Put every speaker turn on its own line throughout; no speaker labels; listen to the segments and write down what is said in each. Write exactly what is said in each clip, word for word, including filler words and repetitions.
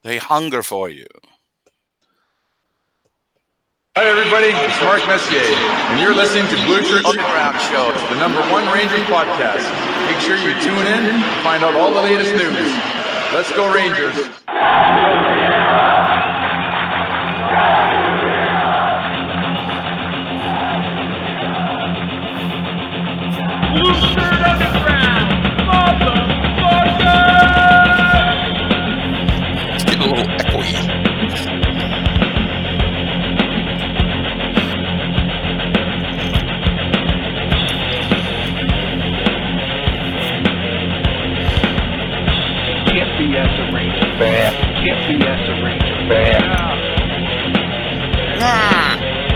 They hunger for you.
Hi, everybody. It's Mark Messier, and you're listening to Blue Shirt
Underground Show,
the number one Rangers podcast. Make sure you tune in and find out all the latest news. Let's go, Rangers.
Blue Shirt Underground, motherfucker!
It's getting a little echoey.
Can't B S a Ranger fan. Can't B S a Ranger fan.
Ah.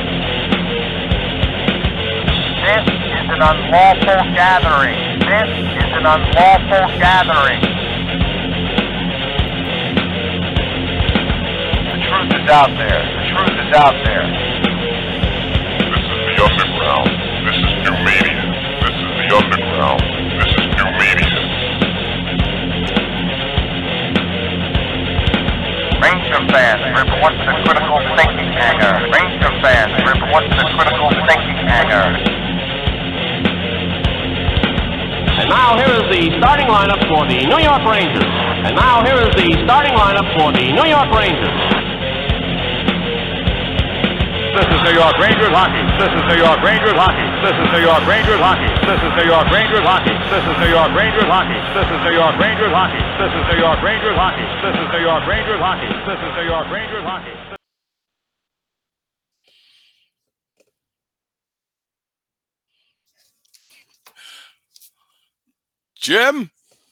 This is an unlawful gathering. This is an unlawful gathering. The truth is out there. The truth is out there.
This is the underground. This is new media. This is the underground. This is new media.
Ranger fans, report to the critical thinking hangar. Ranger fans, report to the critical thinking hangar.
And now here is the starting lineup for the New York Rangers. And now here is the starting lineup for the New York Rangers.
This is New York Rangers hockey. This is New York Rangers hockey. This is New York Rangers hockey. This is New York Rangers hockey. This is New York Rangers hockey. This is New York Rangers hockey. This is New York Rangers hockey. This is New York Rangers hockey. This is New York Rangers hockey.
Jim?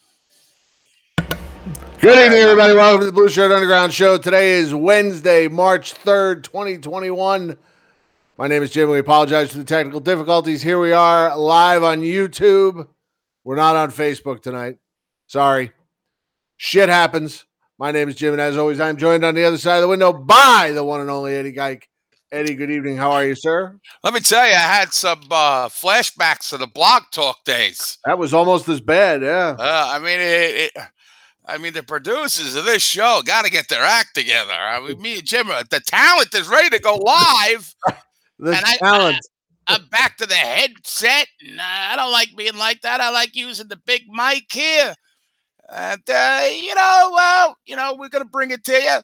Good evening, everybody. Welcome to the Blue Shirt Underground Show. Today is Wednesday, March third, twenty twenty-one. My name is Jim. We apologize for the technical difficulties. Here we are live on YouTube. We're not on Facebook tonight. Sorry. Shit happens. My name is Jim, and as always, I'm joined on the other side of the window by the one and only Eddie Geik. Eddie, good evening. How are you, sir?
Let me tell you, I had some uh, flashbacks to the Blog Talk days.
That was almost as bad, yeah.
Uh, I mean, it, it, I mean, the producers of this show got to get their act together. I mean, me and Jim, the talent is ready to go live.
The
and I,
talent.
I, I'm back to the headset. And I don't like being like that. I like using the big mic here. And, uh, you know, well, you know, we're going to bring it to you.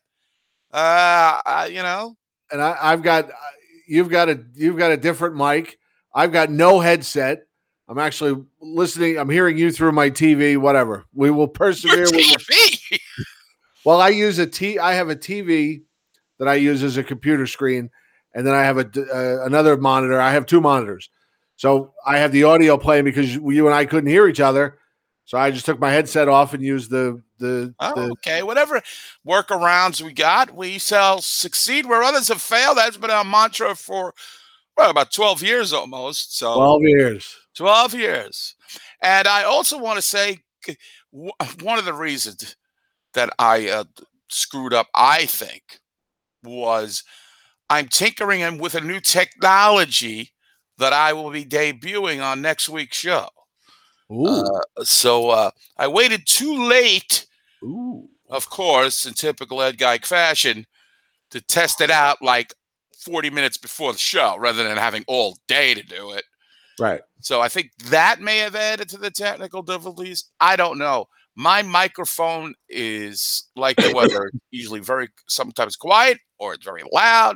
Uh, uh, you know.
And I, I've got, you've got a, you've got a different mic. I've got no headset. I'm actually listening. I'm hearing you through my T V, whatever. We will persevere.
Your T V?
Well, I use a T, I have a T V that I use as a computer screen. And then I have a, uh, another monitor. I have two monitors. So I have the audio playing because you and I couldn't hear each other. So I just took my headset off and used the, the,
oh,
the
okay. Whatever workarounds we got, we shall succeed where others have failed. That's been our mantra for, well, about twelve years almost. So
twelve years.
twelve years. And I also want to say one of the reasons that I uh, screwed up, I think, was I'm tinkering with a new technology that I will be debuting on next week's show. Uh, so uh, I waited too late,
Ooh.
of course, in typical Ed Geik fashion, to test it out like forty minutes before the show rather than having all day to do it.
Right.
So I think that may have added to the technical difficulties. I don't know. My microphone is like the weather, usually very sometimes quiet or it's very loud.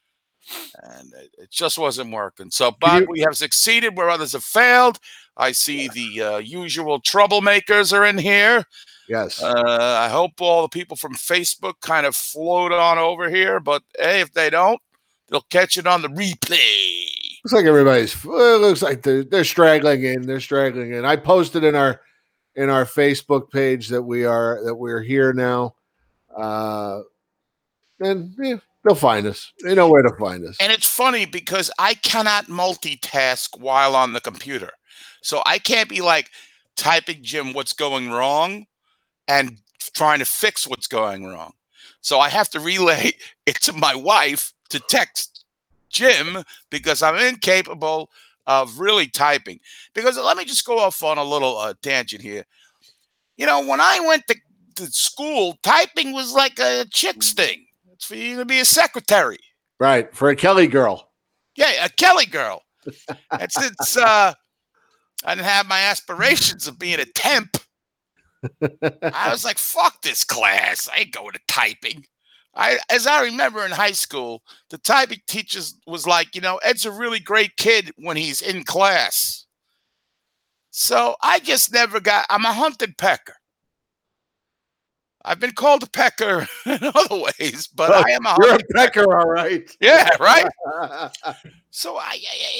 And it just wasn't working. So, but we have succeeded where others have failed. I see the uh, usual troublemakers are in here.
Yes.
Uh, I hope all the people from Facebook kind of float on over here. But hey, if they don't, they'll catch it on the replay.
Looks like everybody's. Well, it looks like they're they're straggling in. They're straggling in. I posted in our in our Facebook page that we are that we're here now. Uh, and yeah. They'll find us. They know where to find us.
And it's funny because I cannot multitask while on the computer. So I can't be like typing, Jim, what's going wrong and trying to fix what's going wrong. So I have to relay it to my wife to text Jim because I'm incapable of really typing. Because let me just go off on a little uh, tangent here. You know, when I went to to school, typing was like a chick's thing. It's for you to be a secretary.
Right. For a Kelly girl.
Yeah, a Kelly girl. And since uh, I didn't have my aspirations of being a temp, I was like, fuck this class. I ain't going to typing. I, as I remember in high school, the typing teachers was like, you know, Ed's a really great kid when he's in class. So I just never got, I'm a hunted pecker. I've been called a pecker in other ways, but I am a
You're a
hunted
pecker, all right.
Yeah, right? So I,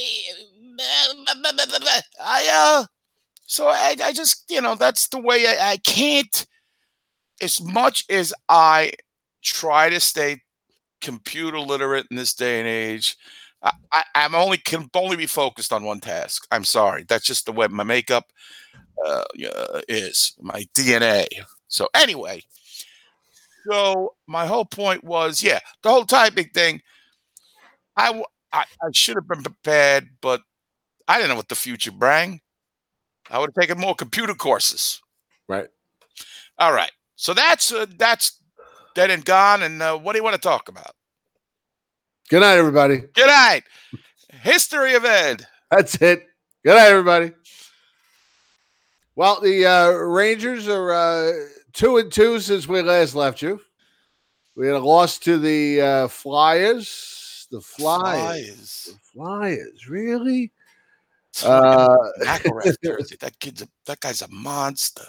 I, I, uh, so I, I just, you know, that's the way I, I can't, as much as I try to stay computer literate in this day and age, I, I, I'm only can only be focused on one task. I'm sorry. That's just the way my makeup uh, uh, is, my D N A. So anyway, so my whole point was, yeah, the whole typing thing, I, w- I, I should have been prepared, but I didn't know what the future bring. I would have taken more computer courses.
Right.
All right. So that's uh, that's dead and gone. And uh, what do you want to talk about?
Good night, everybody.
Good night. History of Ed.
That's it. Good night, everybody. Well, the uh, Rangers are uh, two and two since we last left you. We had a loss to the uh, Flyers. The Flyers.
Flyers.
The Flyers. Really? Uh,
McElrath jersey. That kid's a, that guy's a monster.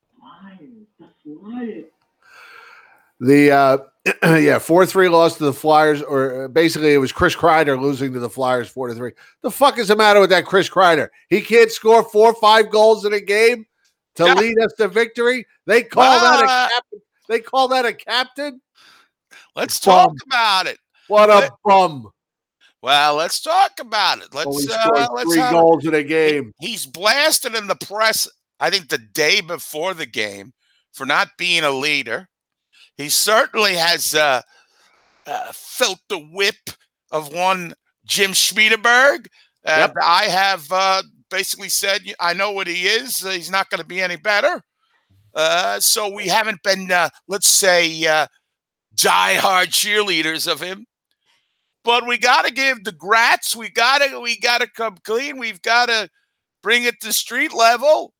The uh, yeah, four three loss to the Flyers, or basically it was Chris Kreider losing to the Flyers four to three. The fuck is the matter with that Chris Kreider? He can't score four or five goals in a game to
Yeah.
lead us to victory. They call
Well,
that
uh,
a captain. They call that a captain.
Let's
Bum.
talk about it.
What a
Let-
bum!
Well, let's talk about it.
Only
Let's
scored
uh, let's
three
have-
goals in a game.
He's blasted in the press, I think, the day before the game for not being a leader. He certainly has uh, uh, felt the whip of one Jim Schmiedeberg. And
Yep.
I have uh, basically said, I know what he is. Uh, he's not going to be any better. Uh, so we haven't been, uh, let's say, uh, diehard cheerleaders of him. But we got to give the grats. We got to we got to come clean. We've got to bring it to street level.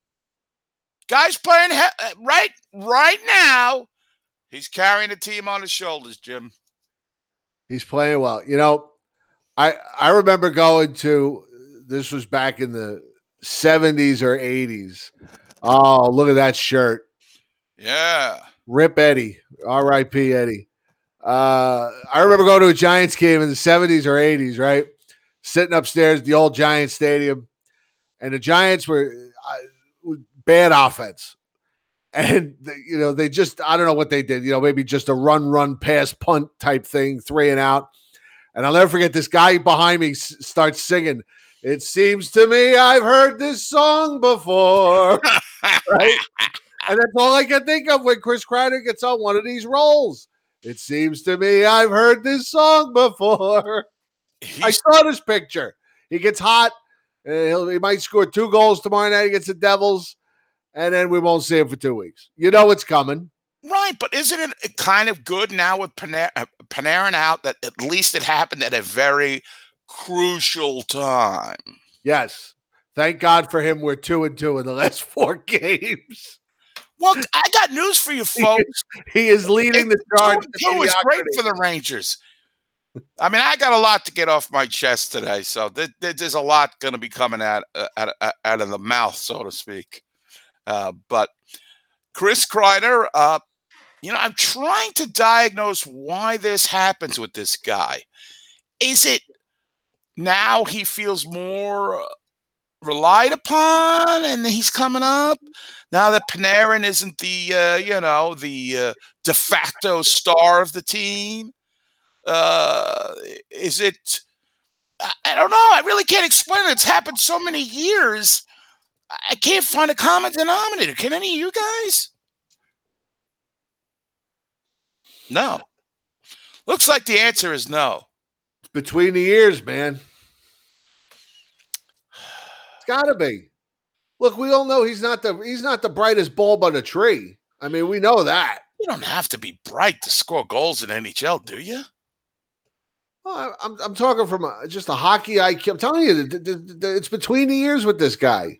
Guys playing he- right right now. He's carrying the team on his shoulders, Jim.
He's playing well. You know, I I remember going to, this was back in the seventies or eighties. Oh, look at that shirt.
Yeah.
Rip Eddie. R I P Eddie. Uh, I remember going to a Giants game in the seventies or eighties, right? Sitting upstairs at the old Giants stadium, and the Giants were uh, bad offense. And, they, you know, they just, I don't know what they did, you know, maybe just a run, run, pass, punt type thing, three and out. And I'll never forget, this guy behind me s- starts singing, "It seems to me I've heard this song before." Right? And that's all I can think of when Chris Kreider gets on one of these rolls. "It seems to me I've heard this song before." I
He's,
saw this picture. He gets hot. Uh, he'll, he might score two goals tomorrow night against the Devils, and then we won't see him for two weeks. You know it's coming.
right, but isn't it kind of good now with Panarin, uh, Panarin out that at least it happened at a very crucial time?
Yes. Thank God for him. We're two and two in the last four games.
Well, I got news for you folks.
He is leading the charge.
Two, two is great for the Rangers. I mean, I got a lot to get off my chest today, so th- th- there's a lot going to be coming out, uh, out, uh, out of the mouth, so to speak. Uh, but Chris Kreider, uh, you know, I'm trying to diagnose why this happens with this guy. Is it now he feels more relied upon and he's coming up? Now that Panarin isn't the, uh, you know, the uh, de facto star of the team? Uh, is it, I, I don't know. I really can't explain it. It's happened so many years. I I can't find a common denominator. Can any of you guys? No. Looks like the answer is no.
Between the ears, man. It's got to be. Look, we all know he's not the he's not the brightest bulb on the tree. I mean, we know that.
You don't have to be bright to score goals in N H L, do you?
Well, I'm I'm talking from a, just a hockey I Q. I'm telling you, the, the, the, it's between the ears with this guy.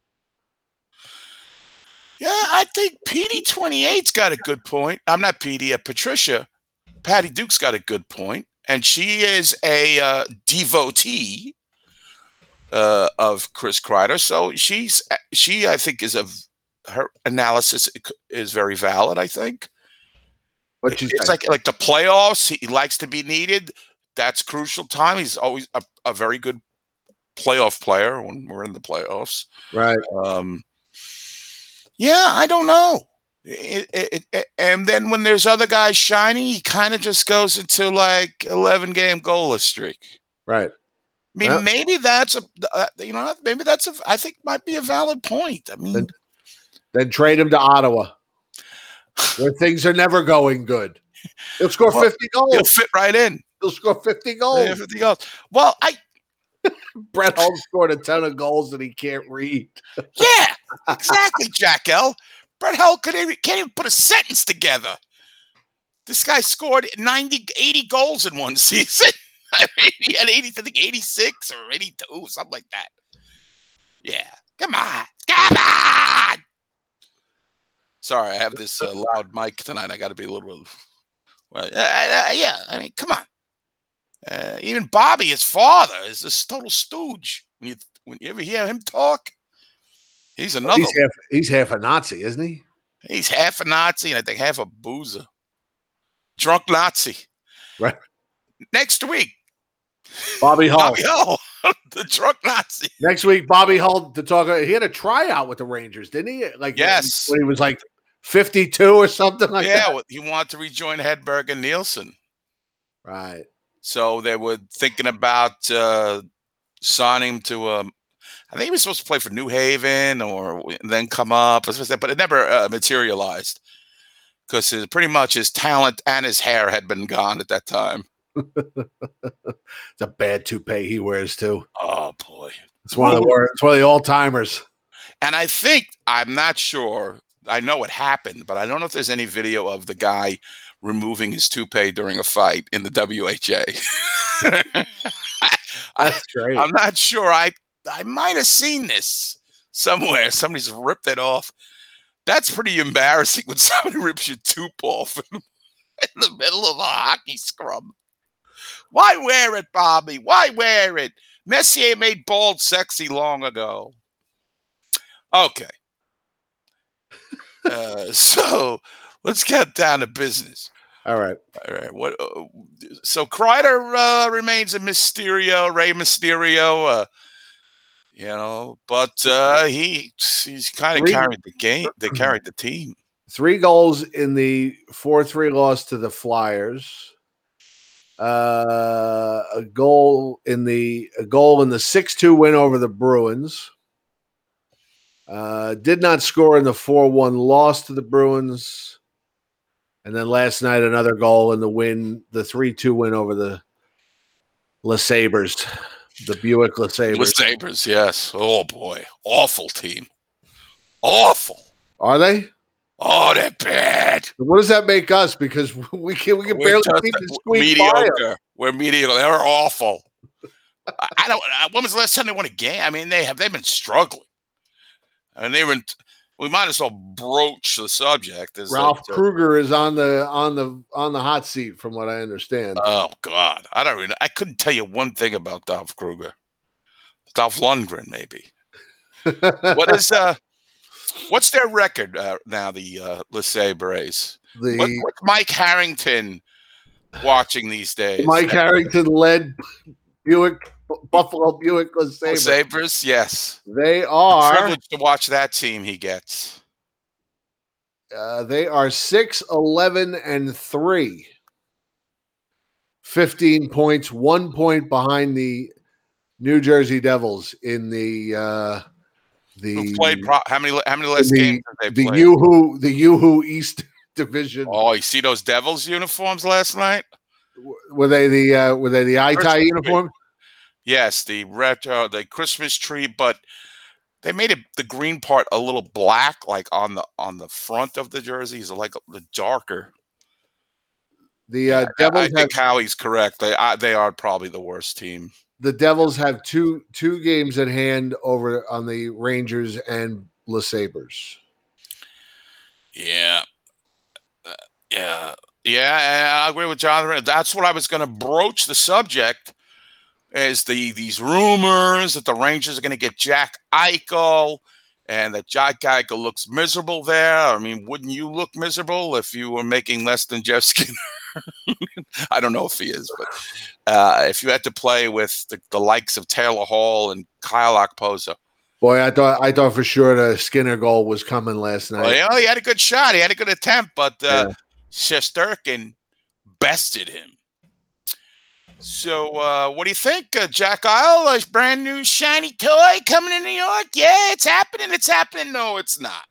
Yeah, I think P D twenty-eight's got a good point. I'm not P D, uh, Patricia. Patty Duke's got a good point, and she is a uh, devotee uh, of Chris Kreider. So she's she, I think, is a her analysis is very valid. I think.
What you
It's
say?
like like the playoffs. He likes to be needed. That's crucial time. He's always a, a very good playoff player when we're in the playoffs.
Right.
Um, yeah, I don't know. It, it, it, and then when there's other guys shining, he kind of just goes into like eleven game goalless streak.
Right.
I mean,
Well-
maybe that's a uh, you know maybe that's a I think might be a valid point. I mean,
Then, then trade him to Ottawa, where things are never going good. He'll score
Well,
fifty
he'll
goals.
fit right in.
He'll score fifty goals.
Yeah, fifty goals. Well, I
Brett Hull scored a ton of goals that he can't read.
yeah, exactly, Jack L. Brett Hull could even, can't even put a sentence together. This guy scored ninety, eighty goals in one season. I mean, he had eighty, I think eighty-six or eighty-two, something like that. Yeah, come on, come on. Sorry, I have this uh, loud mic tonight. I got to be a little. Well, uh, uh, yeah, I mean, come on. Uh, even Bobby, his father, is this total stooge. When you when you ever hear him talk, he's another.
He's half, he's half a Nazi, isn't he?
He's half a Nazi and I think half a boozer. Drunk Nazi.
Right.
Next week,
Bobby Hull.
Bobby Hull, the drunk Nazi.
Next week, Bobby Hull to talk. He had a tryout with the Rangers, didn't he? Like
Yes.
when he was like fifty-two or something like
yeah,
that.
well, he wanted to rejoin Hedberg and Nielsen.
Right.
So they were thinking about uh, signing him to, um, I think he was supposed to play for New Haven or then come up, but it never uh, materialized because pretty much his talent and his hair had been gone at that time.
It's a bad toupee he wears too.
Oh, boy.
It's one of the worst. It's one of the all timers.
And I think, I'm not sure, I know it happened, but I don't know if there's any video of the guy removing his toupee during a fight in the W H A. I,
That's great.
I'm not sure. I I might have seen this somewhere. Somebody's ripped it off. That's pretty embarrassing when somebody rips your toupee off in, in the middle of a hockey scrum. Why wear it, Bobby? Why wear it? Messier made bald sexy long ago. Okay. Uh, so let's get down to business.
All right.
All right. What? Uh, so Kreider uh, remains a Mysterio, Rey Mysterio. Uh, you know, but uh, he he's kind of
Three-
carried the game. They carried the team.
Three goals in the four three loss to the Flyers. Uh, a goal in the a goal in the six two win over the Bruins. Uh, did not score in the four one loss to the Bruins. And then last night, another goal in the win, the three two win over the Le Sabres, the Buick Le
The
Sabres.
Sabres, yes. Oh boy, awful team. Awful.
Are they?
Oh, they're bad.
What does that make us? Because we can we can
We're
barely
just
keep the squeak by 'em.
mediocre. We're mediocre. They're awful. I, I don't. I, when was the last time they won a game? I mean, they have. They've been struggling, and they were. We might as well broach the subject. As
Ralph
that, uh,
Kruger is on the on the on the hot seat, from what I understand.
Oh God, I don't even. I couldn't tell you one thing about Dolph Kruger. Dolph Lundgren, maybe. What is uh? What's their record uh, now? The uh, Le Sabres.
the
What, what's Mike Harrington watching these days?
Mike Harrington led Buick Buffalo Buick Le
Le
Sabres.
Sabres, yes.
They are
Privileged to watch that team he gets.
uh, they are six eleven and three. fifteen points, one point behind the New Jersey Devils in the uh, the
Who played? Pro- how many? How many less
the-
games have they
the
played?
Yoo-Hoo the Yoo-Hoo East Division.
Oh, you see those Devils uniforms last night?
Were they the uh, were they the I T I
Christmas
uniform?
Yes, the retro, the Christmas tree, but they made it the green part a little black, like on the on the front of the jerseys, like the darker.
The uh,
I, I
Devils have
think Howie's correct. They I, they are probably the worst team.
the Devils have two two games at hand over on the Rangers and Le Sabres.
Yeah, Uh, yeah, yeah. I agree with Jonathan. That's what I was going to broach the subject. Is the these rumors that the Rangers are going to get Jack Eichel and that Jack Eichel looks miserable there? I mean, wouldn't you look miserable if you were making less than Jeff Skinner? I don't know if he is, but uh, if you had to play with the, the likes of Taylor Hall and Kyle Okposo.
Boy, I thought I thought for sure the Skinner goal was coming last night.
Well, you know, he had a good shot. He had a good attempt, but uh,
Yeah.
Shesterkin bested him. So, uh, what do you think, uh, Jack Eichel? A brand new shiny toy coming to New York? Yeah, it's happening. It's happening. No, it's not.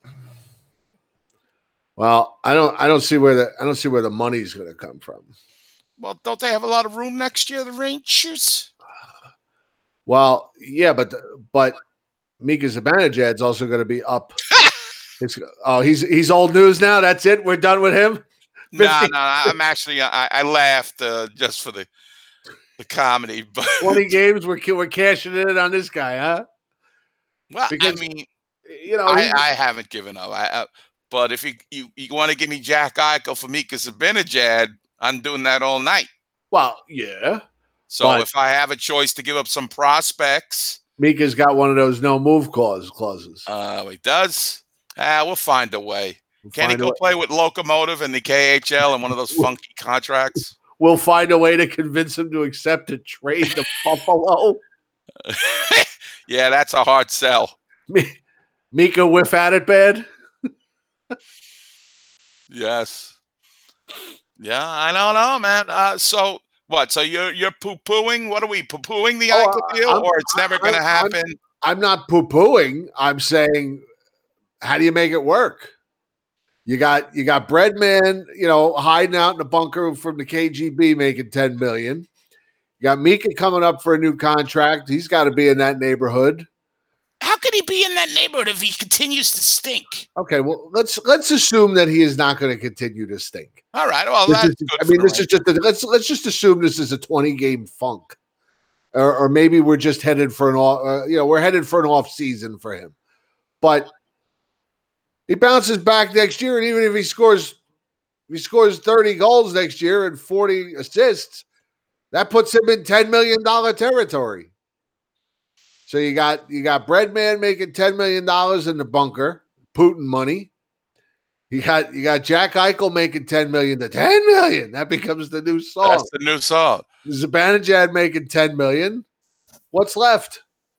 Well, I don't I don't see where the I don't see where the money's going to come from.
Well, don't they have a lot of room next year, the Rangers?
Well, yeah, but the, but Mika Zibanejad's also going to be up. It's, oh, he's he's old news now. That's it. We're done with him.
No, no, I'm actually I, I laughed uh, just for the the comedy, but
twenty games. We're we're cashing in on this guy, huh?
well,
because-
I mean,
You know,
I,
he-
I haven't given up. I, uh, but if you you, you want to give me Jack Eichel for Mika Zibanejad, I'm doing that all night.
well, yeah.
So
But-
if I have a choice to give up some prospects,
Mika's got one of those no move clause clauses.
uh, he does. Ah, we'll find a way.
We'll
Can he
find a
go
way-
play with Locomotive in the K H L and one of those funky contracts?
We'll find a way to convince him to accept a trade to Buffalo.
Yeah, that's a hard sell.
Mi- Mika whiff at it bad.
Yes. Yeah, I don't know, man. Uh, so what? So you're you're poo pooing? What are we poo pooing the
Oh,
Eichel deal,
I'm-
or it's never going to
I'm- I'm-
happen?
I'm not poo pooing. I'm saying, how do you make it work? You got you got Breadman, you know, hiding out in the bunker from the K G B, making ten million. You got Mika coming up for a new contract. He's got to be in that neighborhood.
How could he be in that neighborhood if he continues to stink?
Okay, well, let's let's assume that he is not going to continue to stink.
All right. Well,
This
that's
is-
good
I
for
mean,
the
this is just a, let's let's just assume this is a twenty game funk, or, or maybe we're just headed for an off. Uh, you know, we're headed for an off season for him. But he bounces back next year, and even if he scores, if he scores thirty goals next year and forty assists, that puts him in ten million dollar territory. So you got you got Breadman making ten million dollars in the bunker, Putin money. You got you got Jack Eichel making ten million to ten million. That becomes the new song.
That's the new song.
Zibanejad making ten million. What's left?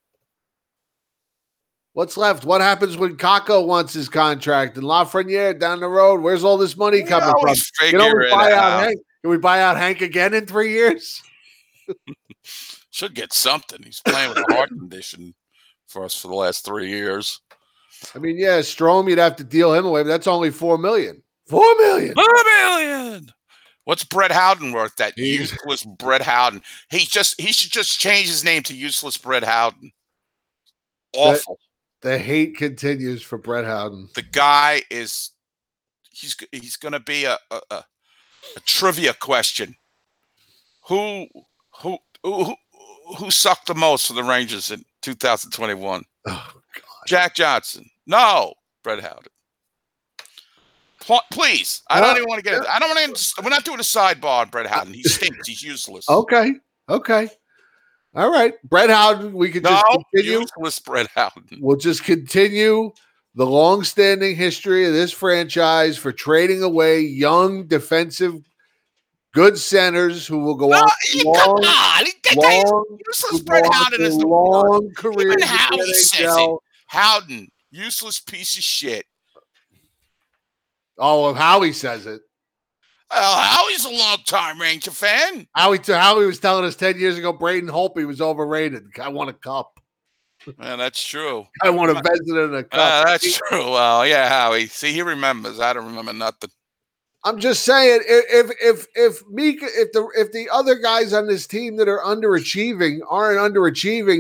What's left? What happens when Kako wants his contract and Lafreniere down the road? Where's all this money coming
Yeah, we
from?
figure
Can we
it
buy out
out.
Hank? Can we buy out Hank again in three years?
Should get something. He's playing with a heart condition for us for the last three years.
I mean, yeah, Strome, you'd have to deal him away, but that's only four million. Four million.
Four million. What's Brett Howden worth? That
He's-
useless Brett Howden. He just he should just change his name to useless Brett Howden. Awful.
The hate continues for Brett Howden.
The guy is he's he's going to be a, a a a trivia question. Who who who who sucked the most for the Rangers in two thousand twenty-one?
Oh,
Jack Johnson. No, Brett Howden. Pl- Please, I don't
Well,
even want to get it. I don't want to. We're not doing a sidebar on Brett Howden. He stinks. He's useless.
Okay. Okay. All right. Brett Howden, we could
no,
just continue.
useless Brett Howden.
We'll just continue the long-standing history of this franchise for trading away young defensive good centers who will go
No,
on
you-
long,
come on. That guy is
long,
useless.
who
Brett
go on
Howden
to
is the
long
worst.
careers.
Even
in the
Howie says
N H L.
it. Howden, useless piece of shit.
Oh, well, Howie says it.
Well, Howie's a long-time Ranger fan.
Howie, Howie was telling us ten years ago Braden Holtby was overrated. I want a cup.
Man, that's true.
I want to invest it in a cup.
Uh, that's true. Well, yeah, Howie. See, he remembers. I don't remember nothing.
I'm just saying, i- if if if Mika, if the if the other guys on this team that are underachieving aren't underachieving,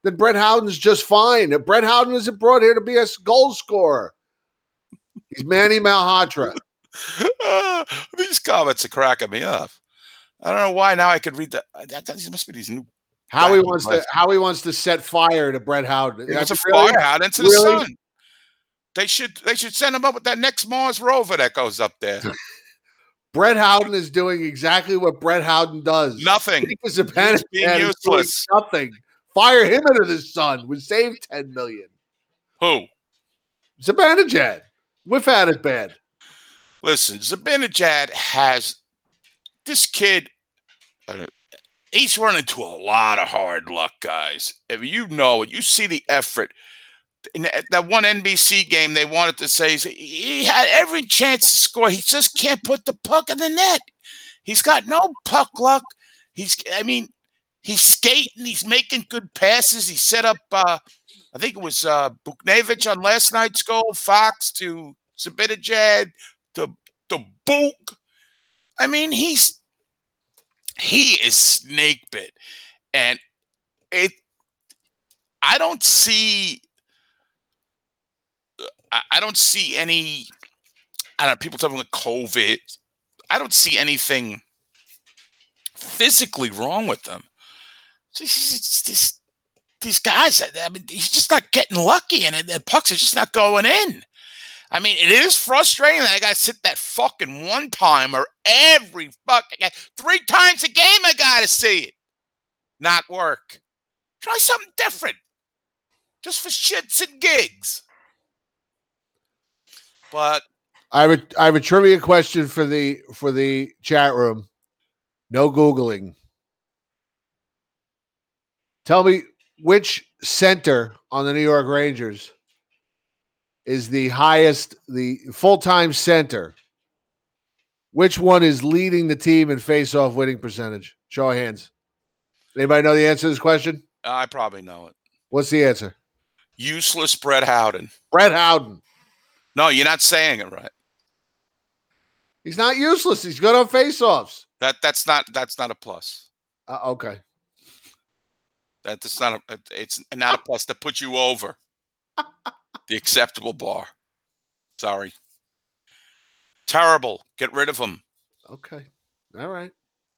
then Brett Howden's just fine. Brett Howden isn't brought here to be a goal scorer. He's Manny Malhotra.
Uh, these comments are cracking me up. I don't know why now I could read that. That, that must be these new.
How he wants to how he wants to set fire to Brett Howden.
It's a
really,
fire out into the
really?
sun. They should they should send him up with that next Mars rover that goes up there.
Brett Howden is doing exactly what Brett Howden does.
Nothing.
He's being
useless.
Nothing. Fire him into the sun. Would save ten million.
Who?
Zibanejad. Whiff had it bad.
Listen, Zibanejad has this kid. Uh, he's run into a lot of hard luck, guys. If you know it, you see the effort. In that- that one N B C game, they wanted to say he had every chance to score. He just can't put the puck in the net. He's got no puck luck. He's, I mean, he's skating. He's making good passes. He set up, uh, I think it was uh, Buchnevich on last night's goal, Fox to Zibanejad to to Book. I mean, he's he is snake bit, and it. I don't see. I, I don't see any. I don't know. People talking about COVID. I don't see anything physically wrong with them. It's, it's, it's, these guys. I mean, he's just not getting lucky, and the pucks are just not going in. I mean, it is frustrating that I got to sit that fucking one timer every fucking three times a game. I got to see it not work. Try something different, just for shits and gigs. But
I have a, I have a trivia question for the for the chat room. No Googling. Tell me which center on the New York Rangers is the highest, the full-time center. Which one is leading the team in face-off winning percentage? Show of hands. Anybody know the answer to this question?
I probably know it.
What's the answer?
Useless Brett Howden.
Brett Howden.
No, you're not saying it right.
He's not useless. He's good on face-offs.
That that's not that's not a plus.
Uh, okay.
That's not a it's not a plus to put you over the acceptable bar. Sorry. Terrible. Get rid of him.
Okay. All right.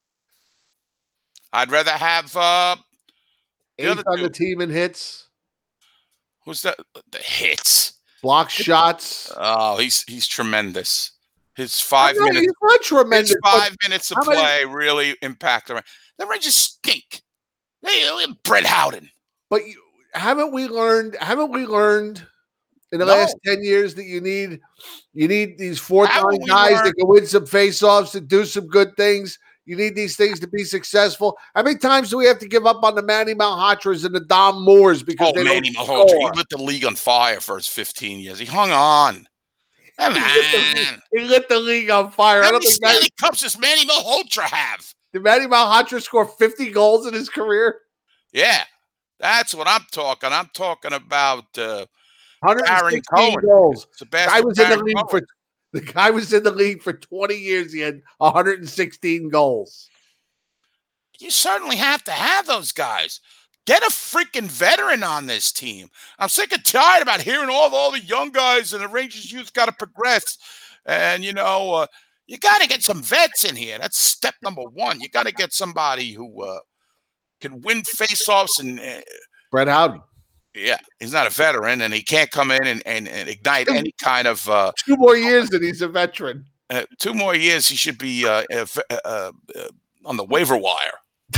I'd rather have uh the
Eighth
other
on
two.
the team in hits,
Who's that? The hits.
block shots.
Oh, he's he's tremendous. His five
I know,
minutes.
He's not tremendous.
His
but
five minutes of
how many-
play really impact the the Rangers stink. They Brett Howden.
But you, haven't we learned? Haven't we learned in the
No.
last ten years that you need you need these fourth
Haven't
line
we
guys that
learned-
can win some faceoffs and do some good things. You need these things to be successful. How many times do we have to give up on the Manny Malhotras and the Dom Moores because
Oh,
they
Manny
don't
Malhotra.
score?
He lit the league on fire for his fifteen years. He hung on. Come
He lit the-
on.
He lit the league on fire. I
How
don't
many
think Manny,
Stanley Cups does Manny Malhotra have?
did Manny Malhotra score fifty goals in his career.
Yeah, that's what I'm talking. I'm talking about uh,
one hundred
Aaron
sixteen
Cohen.
goals. The
Sebastian
guy was in the
Baron
league
Cohen.
for the guy was in the league for twenty years. He had one hundred sixteen goals.
You certainly have to have those guys. Get a freaking veteran on this team. I'm sick and tired about hearing all, all the young guys and the Rangers youth got to progress. And, you know, uh, you got to get some vets in here. That's step number one. You got to get somebody who uh, can win faceoffs. And, uh,
Brett Howden.
yeah, he's not a veteran, and he can't come in and, and, and ignite any kind of uh,
Two more years and he's a veteran.
uh, two more years. He should be uh, uh, uh, uh, on the waiver wire.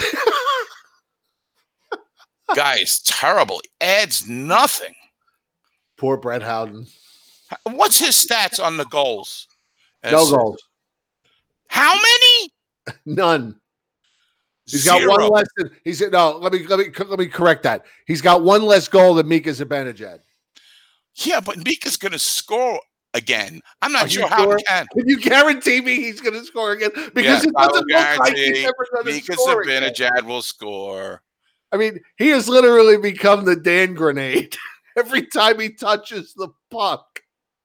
Guy is terrible. He adds nothing.
Poor Brett Howden.
What's his stats on the goals?
No
As-
goals.
How many?
None. He's got
Zero.
one less than he said. No, let me let me let me correct that. He's got one less goal than Mika Zibanejad.
Yeah, but Mika's going to score again. I'm
Are
not
you
sure how
sure?
he can.
Can you guarantee me he's going to score again? Because
Yes,
it
I will
doesn't look like
guarantee
he's ever going to
Mika
score again.
Zibanejad will score.
I mean, he has literally become the Dan grenade every time he touches the puck.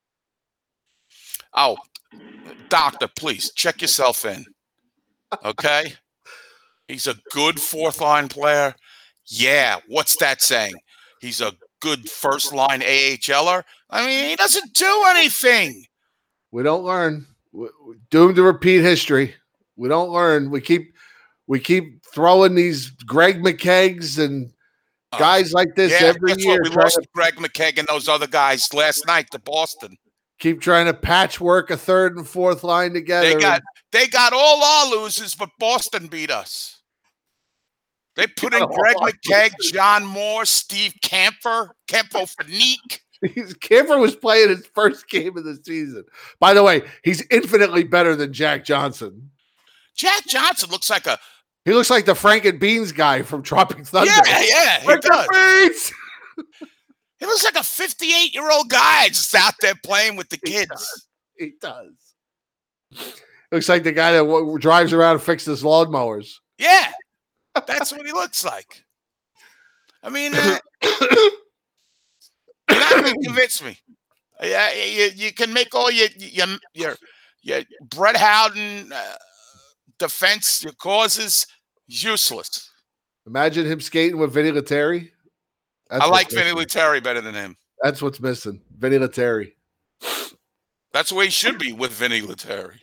Oh, doctor, please check yourself in. Okay? He's a good fourth line player. Yeah, what's that saying? He's a good first line AHLer. I mean, he doesn't do anything.
We don't learn. We're doomed to repeat history. We don't learn. We keep we keep throwing these Greg McKeggs and guys like this
yeah,
every
guess
year.
What? We lost to, Greg McKegg and those other guys last night to Boston.
Keep trying to patchwork a third and fourth line together.
They got they got all our losers, but Boston beat us. They put in Greg McKegg, John Moore, Steve Kampfer, Kempo Fanique.
Kampfer was playing his first game of the season. By the way, he's infinitely better than Jack Johnson.
Jack Johnson looks like a
he looks like the Frank and Beans guy from Tropic Thunder.
Yeah, yeah, he
Frank
does.
Beans!
He looks like a fifty-eight-year-old guy just out there playing with the kids.
He does. He does. Looks like the guy that w- drives around and fixes lawnmowers.
Yeah, that's what he looks like. I mean, uh, you're not going to convince me. Yeah, you, you can make all your your your, your Brett Howden uh, defense, your causes useless.
Imagine him skating with Vinny Lettieri. That's
I like Vinny Lettieri better than him.
That's what's missing. Vinny Lettieri.
That's the way he should be with Vinny Lettieri.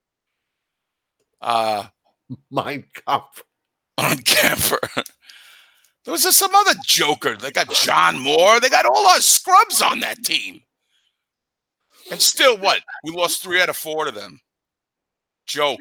Uh,
Mein Kampf.
On camper. There was just some other joker. They got John Moore. They got all our scrubs on that team. And still what? We lost three out of four to them. Joke.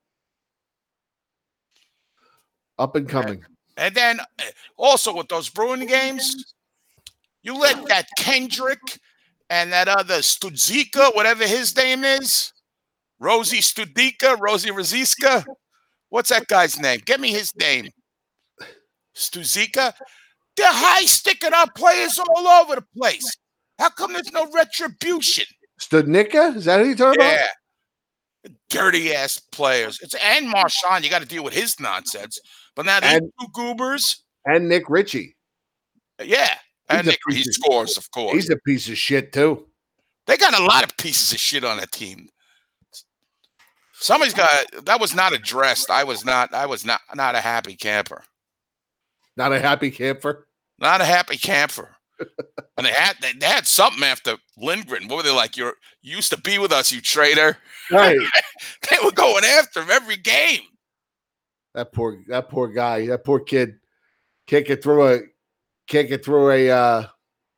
Up and coming.
And then also with those Bruin games, you let that Kendrick and that other Studzika, whatever his name is, Rosie Studika, Rosie Roziska. What's that guy's name? Give me his name. Studzika. They're high-sticking our players all over the place. How come there's no retribution?
Studnicka? Is that who you're talking about?
Yeah. Dirty-ass players. It's and Marchand. You got to deal with his nonsense. But now these
And-
two goobers.
And Nick Ritchie.
Yeah. And
He's a
Nick, he
piece of-
scores, of course.
He's a piece of shit, too.
They got a lot of pieces of shit on that team. Somebody's got that was not addressed. I was not. I was not not a happy camper.
Not a happy camper.
Not a happy camper. And they had they, they had something after Lindgren. What were they like? You're you used to be with us, you traitor.
Right.
They were going after him every game.
That poor that poor guy. That poor kid. Can't get through a can't get through a uh,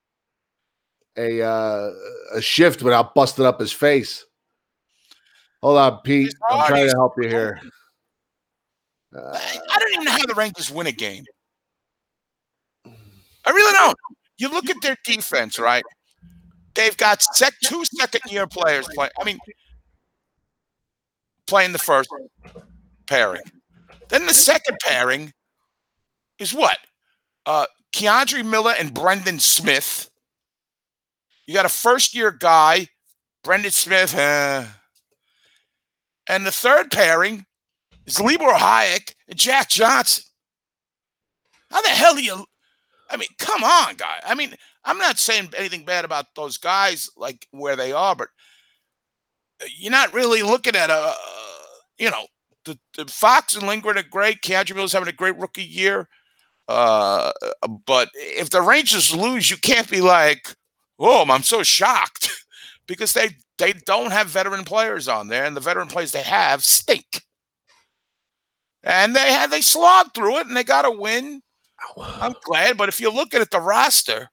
a uh, a shift without busting up his face. Hold on, Pete. I'm trying to help you here. Uh,
I don't even know how the Rangers win a game. I really don't. You look at their defense, right? They've got sec- two second-year players playing. I mean, playing the first pairing. Then the second pairing is what? Uh, Keandre Miller and Brendan Smith. You got a first-year guy, Brendan Smith. Uh, and the third pairing is Libor Hayek and Jack Johnson. How the hell do you... I mean, come on, guy. I mean, I'm not saying anything bad about those guys, like where they are, but you're not really looking at a, uh, you know, the, the Fox and Lindgren are great. Keandre Miller's having a great rookie year. Uh, but if the Rangers lose, you can't be like, oh, I'm so shocked because they, they don't have veteran players on there, and the veteran players they have stink. And they had they slogged through it, and they got a win. I'm glad, but if you're looking at the roster,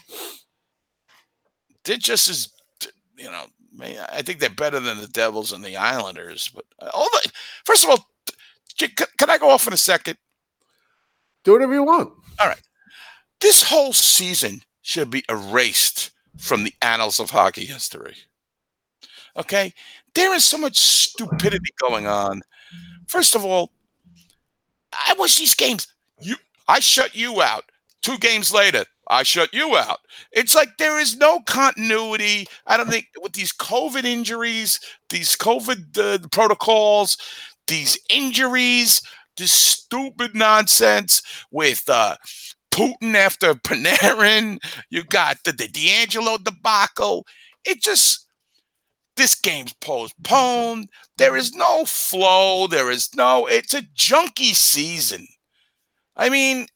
they're just as, you know, I think they're better than the Devils and the Islanders. But all the, first of all, can I go off in a second?
Do whatever you want.
All right. This whole season should be erased from the annals of hockey history. Okay? There is so much stupidity going on. First of all, I watch these games. You I shut you out. Two games later, I shut you out. It's like there is no continuity. I don't think with these COVID injuries, these COVID uh, protocols, these injuries, this stupid nonsense with uh, Putin after Panarin. You got the, the D'Angelo debacle. It just, this game's postponed. There is no flow. There is no, it's a junky season. I mean,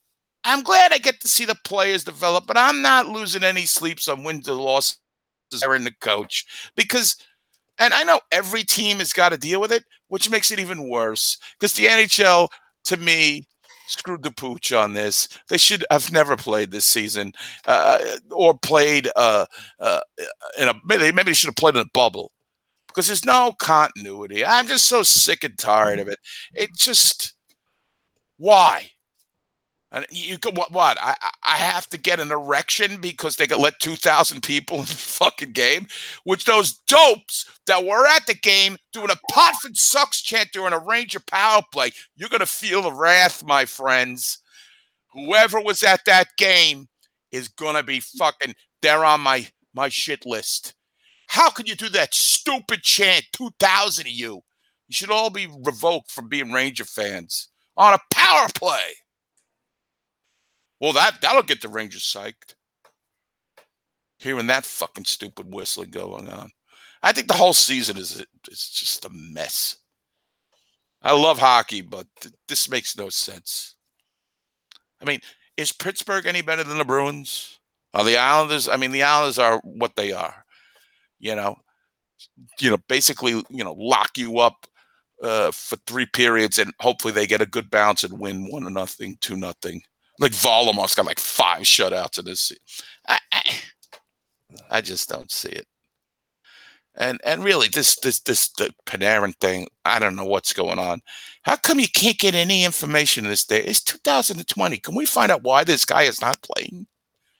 I'm glad I get to see the players develop, but I'm not losing any sleeps on wins or losses in the coach because, and I know every team has got to deal with it, which makes it even worse because the N H L, to me, screwed the pooch on this. They should have never played this season uh, or played uh, uh, in a, maybe, maybe they should have played in a bubble because there's no continuity. I'm just so sick and tired of it. It just, why? And you could what? What? I I have to get an erection because they could let two thousand people in the fucking game, which those dopes that were at the game doing a Potford sucks chant during a Ranger power play. You're gonna feel the wrath, my friends. Whoever was at that game is gonna be fucking. They're on my my shit list. How could you do that stupid chant? Two thousand of you. You should all be revoked from being Ranger fans on a power play. Well, that, that'll get the Rangers psyched. Hearing that fucking stupid whistling going on. I think the whole season is it's just a mess. I love hockey, but th- this makes no sense. I mean, is Pittsburgh any better than the Bruins? Are the Islanders? I mean, the Islanders are what they are. You know, you know, basically, you know, lock you up uh, for three periods and hopefully they get a good bounce and win one to nothing, two nothing. Like Varlamov's got like five shutouts in this season. I, I, I just don't see it. And and really, this this this the Panarin thing, I don't know what's going on. How come you can't get any information this day? It's two thousand twenty. Can we find out why this guy is not playing?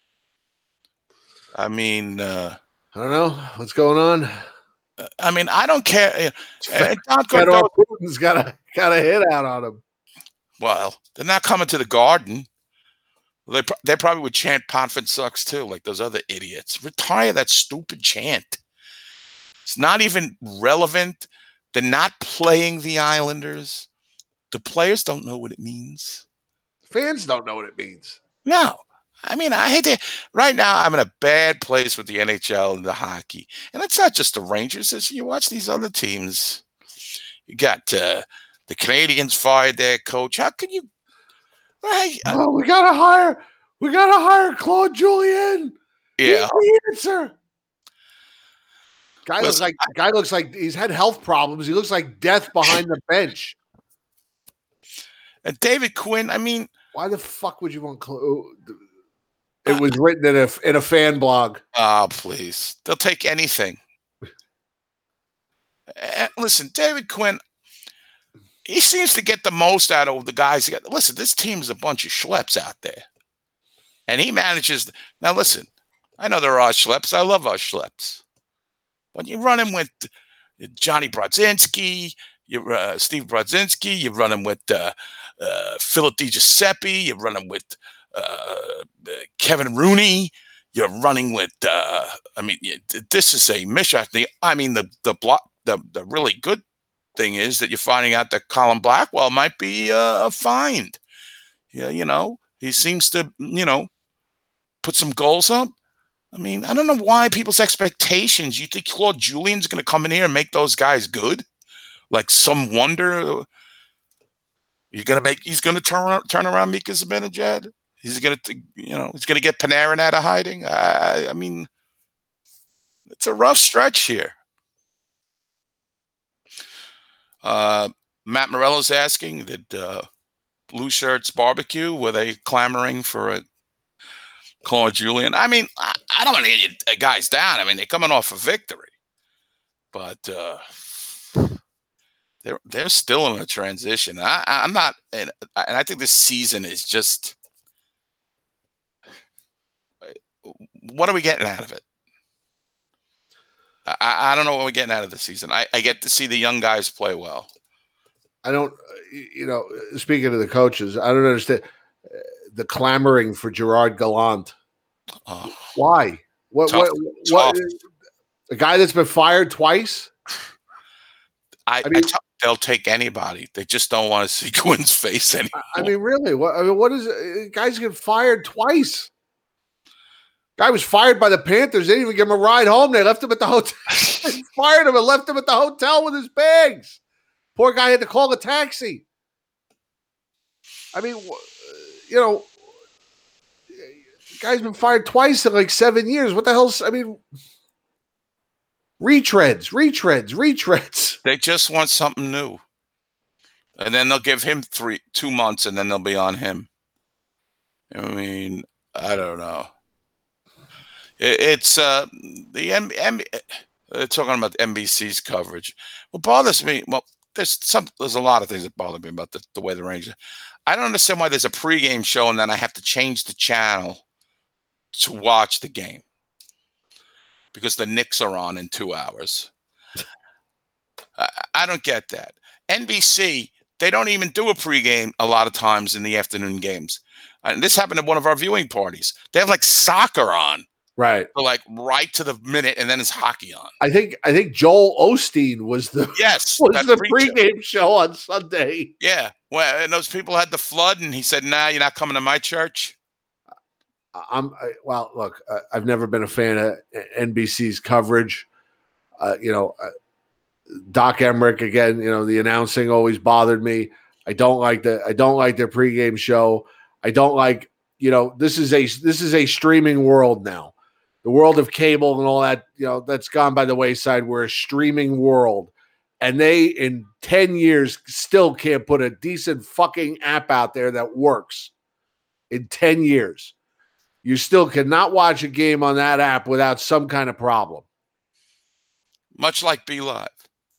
I mean, uh,
I don't know what's going on.
I mean, I don't care. Uh,
Fedor Putin's got a got a hit out on him.
Well, they're not coming to the Garden. They they probably would chant "Potford sucks" too, like those other idiots. Retire that stupid chant. It's not even relevant. They're not playing the Islanders. The players don't know what it means.
Fans don't know what it means.
No. I mean, I hate to. Right now, I'm in a bad place with the N H L and the hockey. And it's not just the Rangers. It's, you watch these other teams. You got uh, the Canadians fired their coach. How can you? Right?
Oh, we gotta hire. We gotta hire Claude Julien.
Yeah.
He's the answer. Guy
Listen,
looks like guy looks like he's had health problems. He looks like death behind the bench.
And David Quinn. I mean,
why the fuck would you want Claude? It was written in a in a fan blog.
Oh, please. They'll take anything. Uh, listen, David Quinn, he seems to get the most out of the guys. Listen, this team's a bunch of schleps out there. And he manages. Now, listen, I know there are schleps. I love our schleps. But you run him with Johnny Brodzinski, you uh, Steve Brodzinski, you run him with uh, uh, Philip DiGiuseppe, you run him with Uh, Kevin Rooney, you're running with. Uh, I mean, this is a mission. I mean, the the block. The the really good thing is that you're finding out that Colin Blackwell might be uh, a find. Yeah, you know, he seems to you know put some goals up. I mean, I don't know why people's expectations. You think Claude Julien's going to come in here and make those guys good, like some wonder? You're gonna make. He's going to turn turn around Mika Zibanejad. He's going to, you know, he's going to get Panarin out of hiding. I, I mean, it's a rough stretch here. Uh, Matt Morello's asking, did uh, Blue Shirts barbecue? Were they clamoring for a Claude Julien? I mean, I, I don't want to get you guys down. I mean, they're coming off a victory, but uh, they're they're still in a transition. I, I'm not, and, and I think this season is just. What are we getting out of it? I, I don't know what we're getting out of the season. I, I get to see the young guys play well.
I don't, you know, speaking of the coaches, I don't understand the clamoring for Gerard Gallant.
Oh,
Why? What,
tough,
what, what,
tough.
a guy that's been fired twice?
I,
I mean,
I tell, they'll take anybody. They just don't want to see Quinn's face anymore.
I mean, really? What, I mean, what is it? Guys get fired twice. Guy was fired by the Panthers. They didn't even give him a ride home. They left him at the hotel. They fired him and left him at the hotel with his bags. Poor guy had to call a taxi. I mean, you know, Guy's been fired twice in like seven years. What the hell's, I mean, retreads, retreads, retreads.
They just want something new. And then they'll give him three, two months, and then they'll be on him. I mean, I don't know. It, it's uh, the M, M, they're talking about N B C's coverage. What bothers me, well, there's some, there's a lot of things that bother me about the, the way the Rangers. I don't understand why there's a pregame show and then I have to change the channel to watch the game because the Knicks are on in two hours. I, I don't get that. N B C, they don't even do a pregame a lot of times in the afternoon games. And this happened at one of our viewing parties. They have like soccer on.
Right.
So like right to the minute, and then it's hockey on.
I think I think Joel Osteen was the
yes
was the
pre-show.
pregame show on Sunday.
Yeah. Well, and those people had the flood, and he said, "Nah, you're not coming to my church."
I'm I, well. Look, uh, I've never been a fan of N B C's coverage. Uh, you know, uh, Doc Emmerich again. You know, the announcing always bothered me. I don't like the. I don't like their pregame show. I don't like. You know, this is a this is a streaming world now. The world of cable and all that, you know, that's gone by the wayside. We're a streaming world. And they, in ten years, still can't put a decent fucking app out there that works. In ten years. You still cannot watch a game on that app without some kind of problem.
Much like Be Live.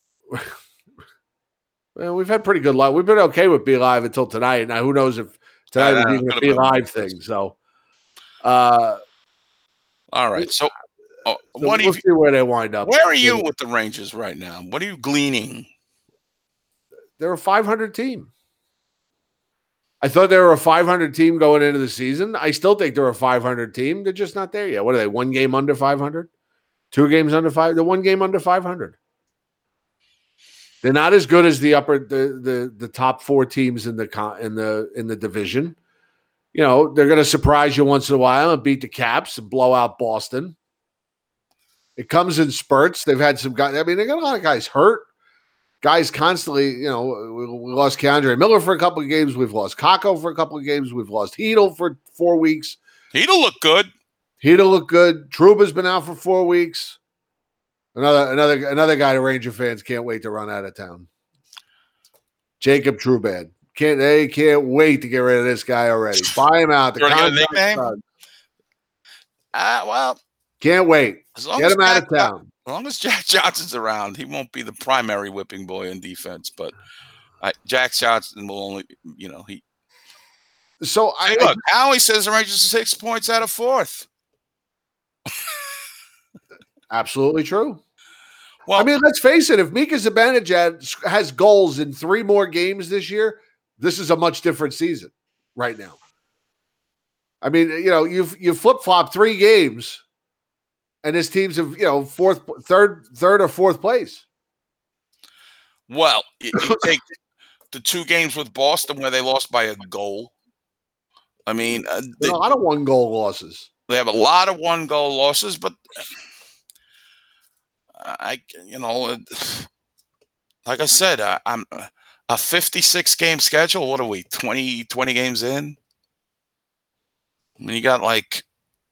Well, we've had pretty good luck. We've been okay with Be Live until tonight. Now, who knows if tonight
Uh,
is even a Be Live thing. So, uh,
all right. So, uh,
so
what do
we'll
you?
see where they wind up.
Where are you with the Rangers right now? What are you gleaning?
They're a five hundred team. I thought they were a five hundred team going into the season. I still think they're a five hundred team. They're just not there yet. What are they? One game under five hundred? Two games under five? They're one game under five hundred. They're not as good as the upper the the the top four teams in the in the in the division. You know, they're going to surprise you once in a while and beat the Caps and blow out Boston. It comes in spurts. They've had some guys. I mean, they got a lot of guys hurt. Guys constantly, you know, we, we lost Keandre Miller for a couple of games. We've lost Kako for a couple of games. We've lost Hedel for four weeks.
Hedel look good.
Hedel look good. Trouba's been out for four weeks. Another another another guy the Ranger fans can't wait to run out of town. Jacob Trouba. Can't they can't wait to get rid of this guy already. Buy him out. The
You wanna get a
contract's
nickname?
done.
Uh, well,
Can't wait.
as long
Get
as
him out
Jack,
of town.
as long as Jack Johnson's around, he won't be the primary whipping boy in defense. But uh, Jack Johnson will only, you know, he.
So I
Hey, look, Howie says the Rangers are six points out of fourth.
absolutely true.
Well,
I mean, let's face it. If Mika Zibanejad has goals in three more games this year, this is a much different season right now. I mean, you know, you've you flip flop three games, and his teams have you know fourth, third, third or fourth place.
well, you, you take the two games with Boston where they lost by a goal. I mean, uh,
There's
they,
a lot of one goal losses.
they have a lot of one goal losses, but I, you know, like I said, I, I'm a fifty-six game schedule. What are we, twenty, twenty games in? I mean, you got like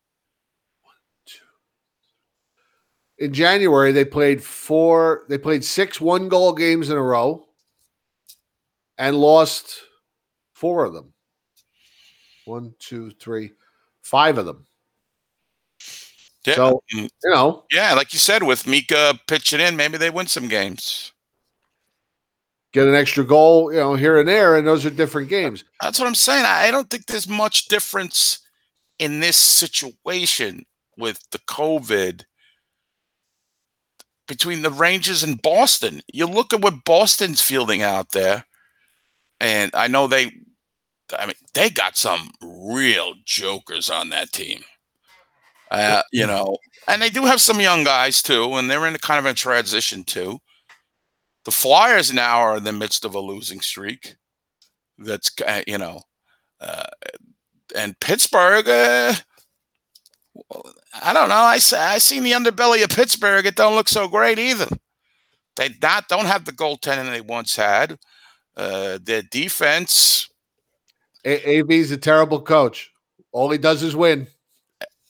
In January, they played four. They played six one goal games in a row, and lost four of them. One, two, three, five of them.
yeah,
So
mm,
you know,
yeah, like you said, with Mika pitching in, maybe they win some games.
get an extra goal, you know, here and there, and those are different games.
That's what I'm saying. I I don't think there's much difference in this situation with the COVID between the Rangers and Boston. You look at what Boston's fielding out there, and I know they, I mean, they got some real jokers on that team. Uh, you know, and they do have some young guys too, and they're in a kind of a transition too. The Flyers now are in the midst of a losing streak. That's uh, you know, uh, and Pittsburgh. Uh, I don't know. I I seen the underbelly of Pittsburgh. It don't look so great either. They not don't have the goaltending they once had. Uh, their defense.
A- AV's a terrible coach. All he does is win.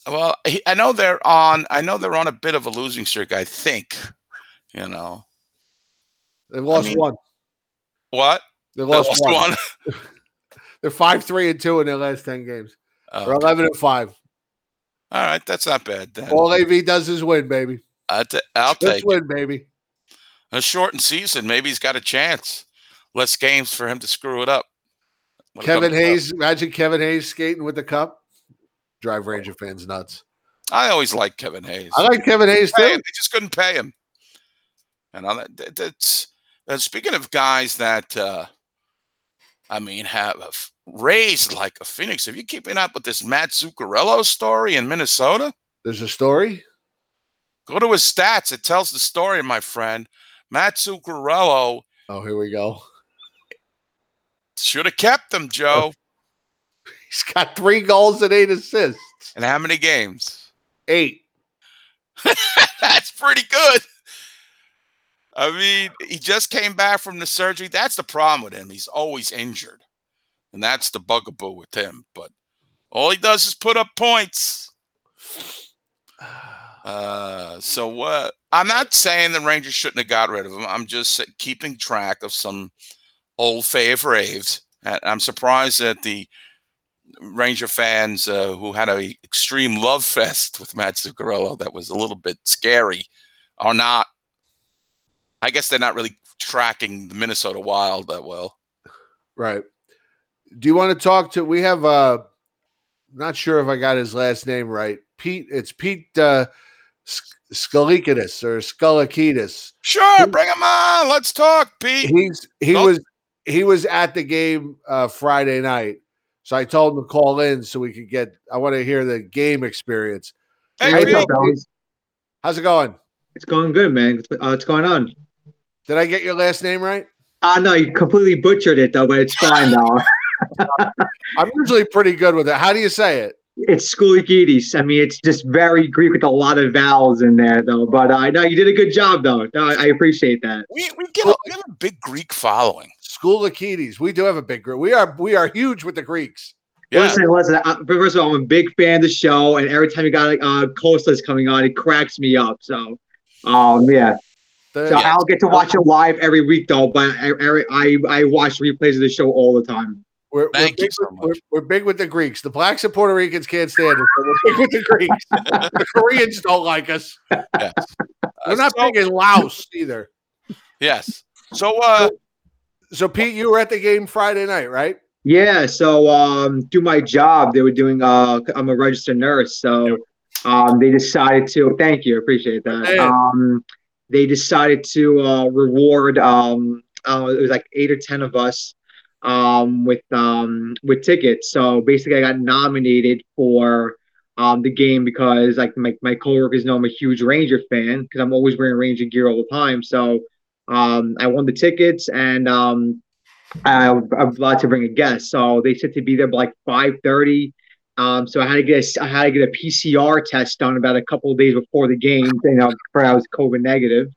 Well, he, I know they're on. I know they're on a bit of a losing streak. I think. You know.
They lost
mean,
one.
What?
They
They
lost,
lost
one.
one.
They're five, three, and two in their last ten games.
Oh,
Or eleven and five.
all right, that's not bad. Then.
All A V does is win, baby.
I t- I'll
Just
take
win, baby.
a shortened season. Maybe he's got a chance. Less games for him to screw it up. When it
Kevin
comes to
Hayes, imagine Kevin Hayes skating with the cup. Drive Ranger fans nuts.
I always liked Kevin Hayes.
I like Kevin Hayes
Pay
too.
him. They just couldn't pay him. And on that, that- that's uh, speaking of guys that uh, I mean have uh, raised like a phoenix. Have you keeping up with this Matt Zuccarello story in Minnesota?
There's a story.
Go to his stats. It tells the story, my friend. Matt Zuccarello
Oh, here we go.
should have kept him, Joe.
He's got three goals and eight assists.
And how many games?
Eight.
That's pretty good. I mean, he just came back from the surgery. That's the problem with him. He's always injured. And that's the bugaboo with him. But all he does is put up points. Uh, so uh, I'm not saying the Rangers shouldn't have got rid of him. I'm just keeping track of some old favorites. And I'm surprised that the Ranger fans uh, who had a extreme love fest with Matt Zuccarello that was a little bit scary are not. I guess they're not really tracking the Minnesota Wild that well.
Right. Do you want to talk to? We have. Uh, not sure if I got his last name right. Pete. It's Pete uh, Skalakidis or Skalakidis.
Sure, bring him on. Let's talk, Pete.
He's he
Don't-
was he was at the game uh, Friday night, so I told him to call in so we could get. I want to hear the game experience.
Hey,
Hey,
Pete.
Pete. How's it going?
It's going good, man. Uh, what's going on?
Did I get your last name right?
Uh, no, you completely butchered it, though, but it's fine, though.
I'm usually pretty good with it. How do you say it?
It's Skoulikidis. I mean, it's just very Greek with a lot of vowels in there, though. But uh, no, you did a good job, though. No, I appreciate that.
We we get a, we have a big Greek following.
Skoulikidis. We do have a big group. We are we are huge with the Greeks.
Yeah.
Listen, listen. Uh, first of all, I'm a big fan of the show, and every time you got like uh, Kostas coming on, it cracks me up. So, um, yeah.
The-
So I'll get to watch it live every week, though. But I I I, I watch replays of the show all the time.
We're, we're,
Thank
big
you so
with, we're,
much.
we're big with the Greeks. The blacks and Puerto Ricans can't stand us. So we're big with the Greeks. The Koreans don't like us.
Yes.
We're not
so-
big in Laos either.
Yes. So uh,
So, Pete, you were at the game Friday night, right?
Yeah, so um, do my job. They were doing. Uh, I'm a registered nurse, so um, they decided to. Thank you, appreciate that.
Hey.
Um, they decided to uh, reward. Um, uh, it was like eight or ten of us um, with um, with tickets. So basically, I got nominated for um, the game because like my my coworkers know I'm a huge Ranger fan because I'm always wearing Ranger gear all the time. So um, I won the tickets and. Um, I, I'm allowed to bring a guest, so they said to be there by like five thirty. Um, so I had to get a, I had to get a P C R test done about a couple of days before the game. You know, before I was COVID negative.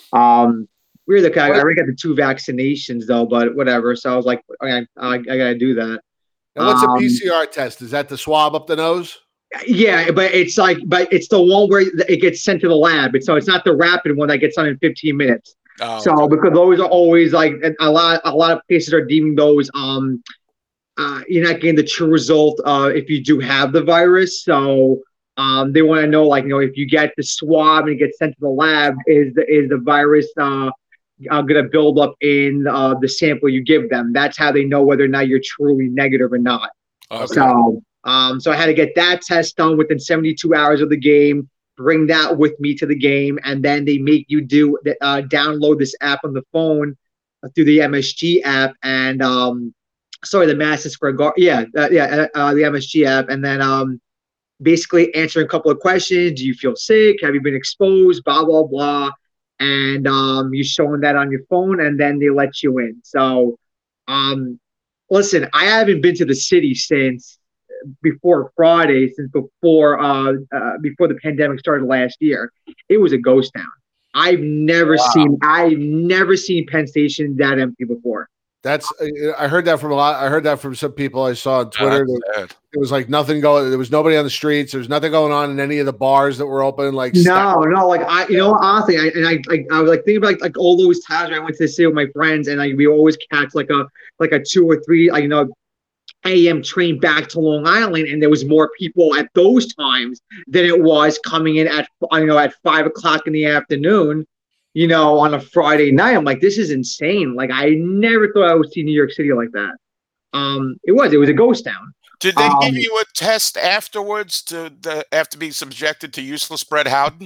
Um, weird. Like, I, I already got the two vaccinations though, but whatever. So I was like, okay, I, I gotta do that.
And what's
Um,
a P C R test? Is that the swab up the nose?
Yeah, but it's like, but it's the one where it gets sent to the lab. It's, so it's not the rapid one that gets done in fifteen minutes.
oh,
So because those are always like a lot, a lot of places are deeming those um, uh, you're not getting the true result uh, if you do have the virus. So um, they want to know, like, you know, if you get the swab and it gets sent to the lab, is the is the virus uh, uh, going to build up in uh, the sample you give them? That's how they know whether or not you're truly negative or not.
okay.
So, um, so I had to get that test done within seventy-two hours of the game. Bring that with me to the game, and then they make you do uh, download this app on the phone uh, through the M S G app, and um, sorry, the Madison Square Garden, yeah, uh, yeah, uh, the M S G app, and then um, basically answering a couple of questions. Do you feel sick? Have you been exposed? Blah blah blah, and um, you're showing that on your phone, and then they let you in. So, um, listen, I haven't been to the city since. Before Friday, since before uh, uh before the pandemic started last year, it was a ghost town. I've never
Wow.
seen I've never seen Penn Station that empty before.
That's I heard that from a lot. I heard that from some people I saw on Twitter.
Yeah,
it was like nothing going. There was nobody on the streets. There was nothing going on in any of the bars that were open. Like
no, staff. no, like I, you know, honestly, I, and I, I, I was like thinking about like, like all those times when I went to the city with my friends, and like we always catch like a like a two or three, like, you know, A M train back to Long Island, and there was more people at those times than it was coming in at you know at five o'clock in the afternoon. You know, on a Friday night. I'm like, this is insane. Like, I never thought I would see New York City like that. Um, it was. It was a ghost town.
Did they
um,
give you a test afterwards to the, after being subjected to useless Brett Howden?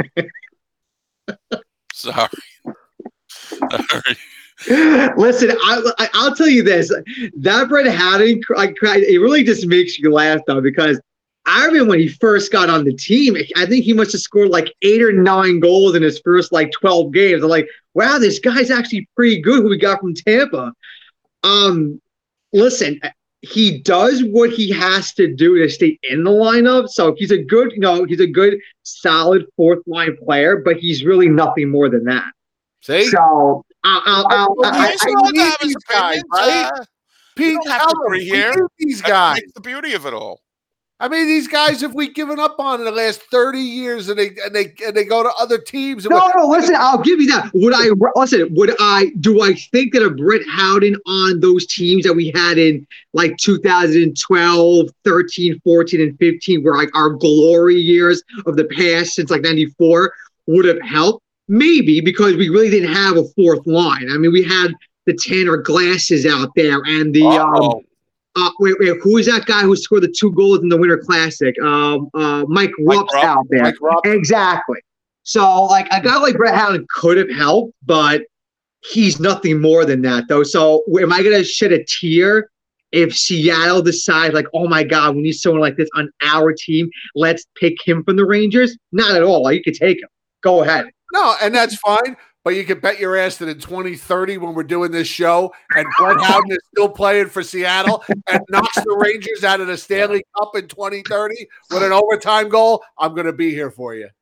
Sorry. Sorry.
Listen, I, I, I'll tell you this. That Brett Howden, I, it really just makes you laugh, though, because I remember when he first got on the team, I think he must have scored like eight or nine goals in his first like twelve games. I'm like, wow, this guy's actually pretty good who we got from Tampa. Um, listen, he does what he has to do to stay in the lineup. So he's a good, you know, he's a good, solid fourth line player, but he's really nothing more than that.
See?
So I'll, I'll, I'll,
Well,
I,
he's
I,
allowed
I
to have his
these guys,
opinions,
right?
uh,
Pete,
we don't have to
tell
agree
them, we
here.
need these
That
guys.
makes the beauty of it all.
I mean, these guys have we given up on in the last thirty years, and they and they and they go to other teams. And
no, no, listen, I'll give you that. Would I listen? Would I do? I think that a Brett Howden on those teams that we had in like two thousand twelve, thirteen, fourteen, and fifteen, were like our glory years of the past since like ninety-four, would have helped. Maybe, because we really didn't have a fourth line. I mean, we had the Tanner Glasses out there, and the um, uh, wait, wait, who is that guy who scored the two goals in the Winter Classic? Um, uh, Mike Rupp's
Rupp,
out there.
Mike Rupp.
Exactly. So, like, a guy like Brett Howden could have helped, but he's nothing more than that, though. So, am I going to shed a tear if Seattle decides, like, oh my God, we need someone like this on our team? Let's pick him from the Rangers? Not at all. You could take him. Go ahead.
No, and that's fine. But you can bet your ass that in twenty thirty, when we're doing this show, and Brett Howden is still playing for Seattle and knocks the Rangers out of the Stanley Cup in twenty thirty with an overtime goal, I'm going to be here for you.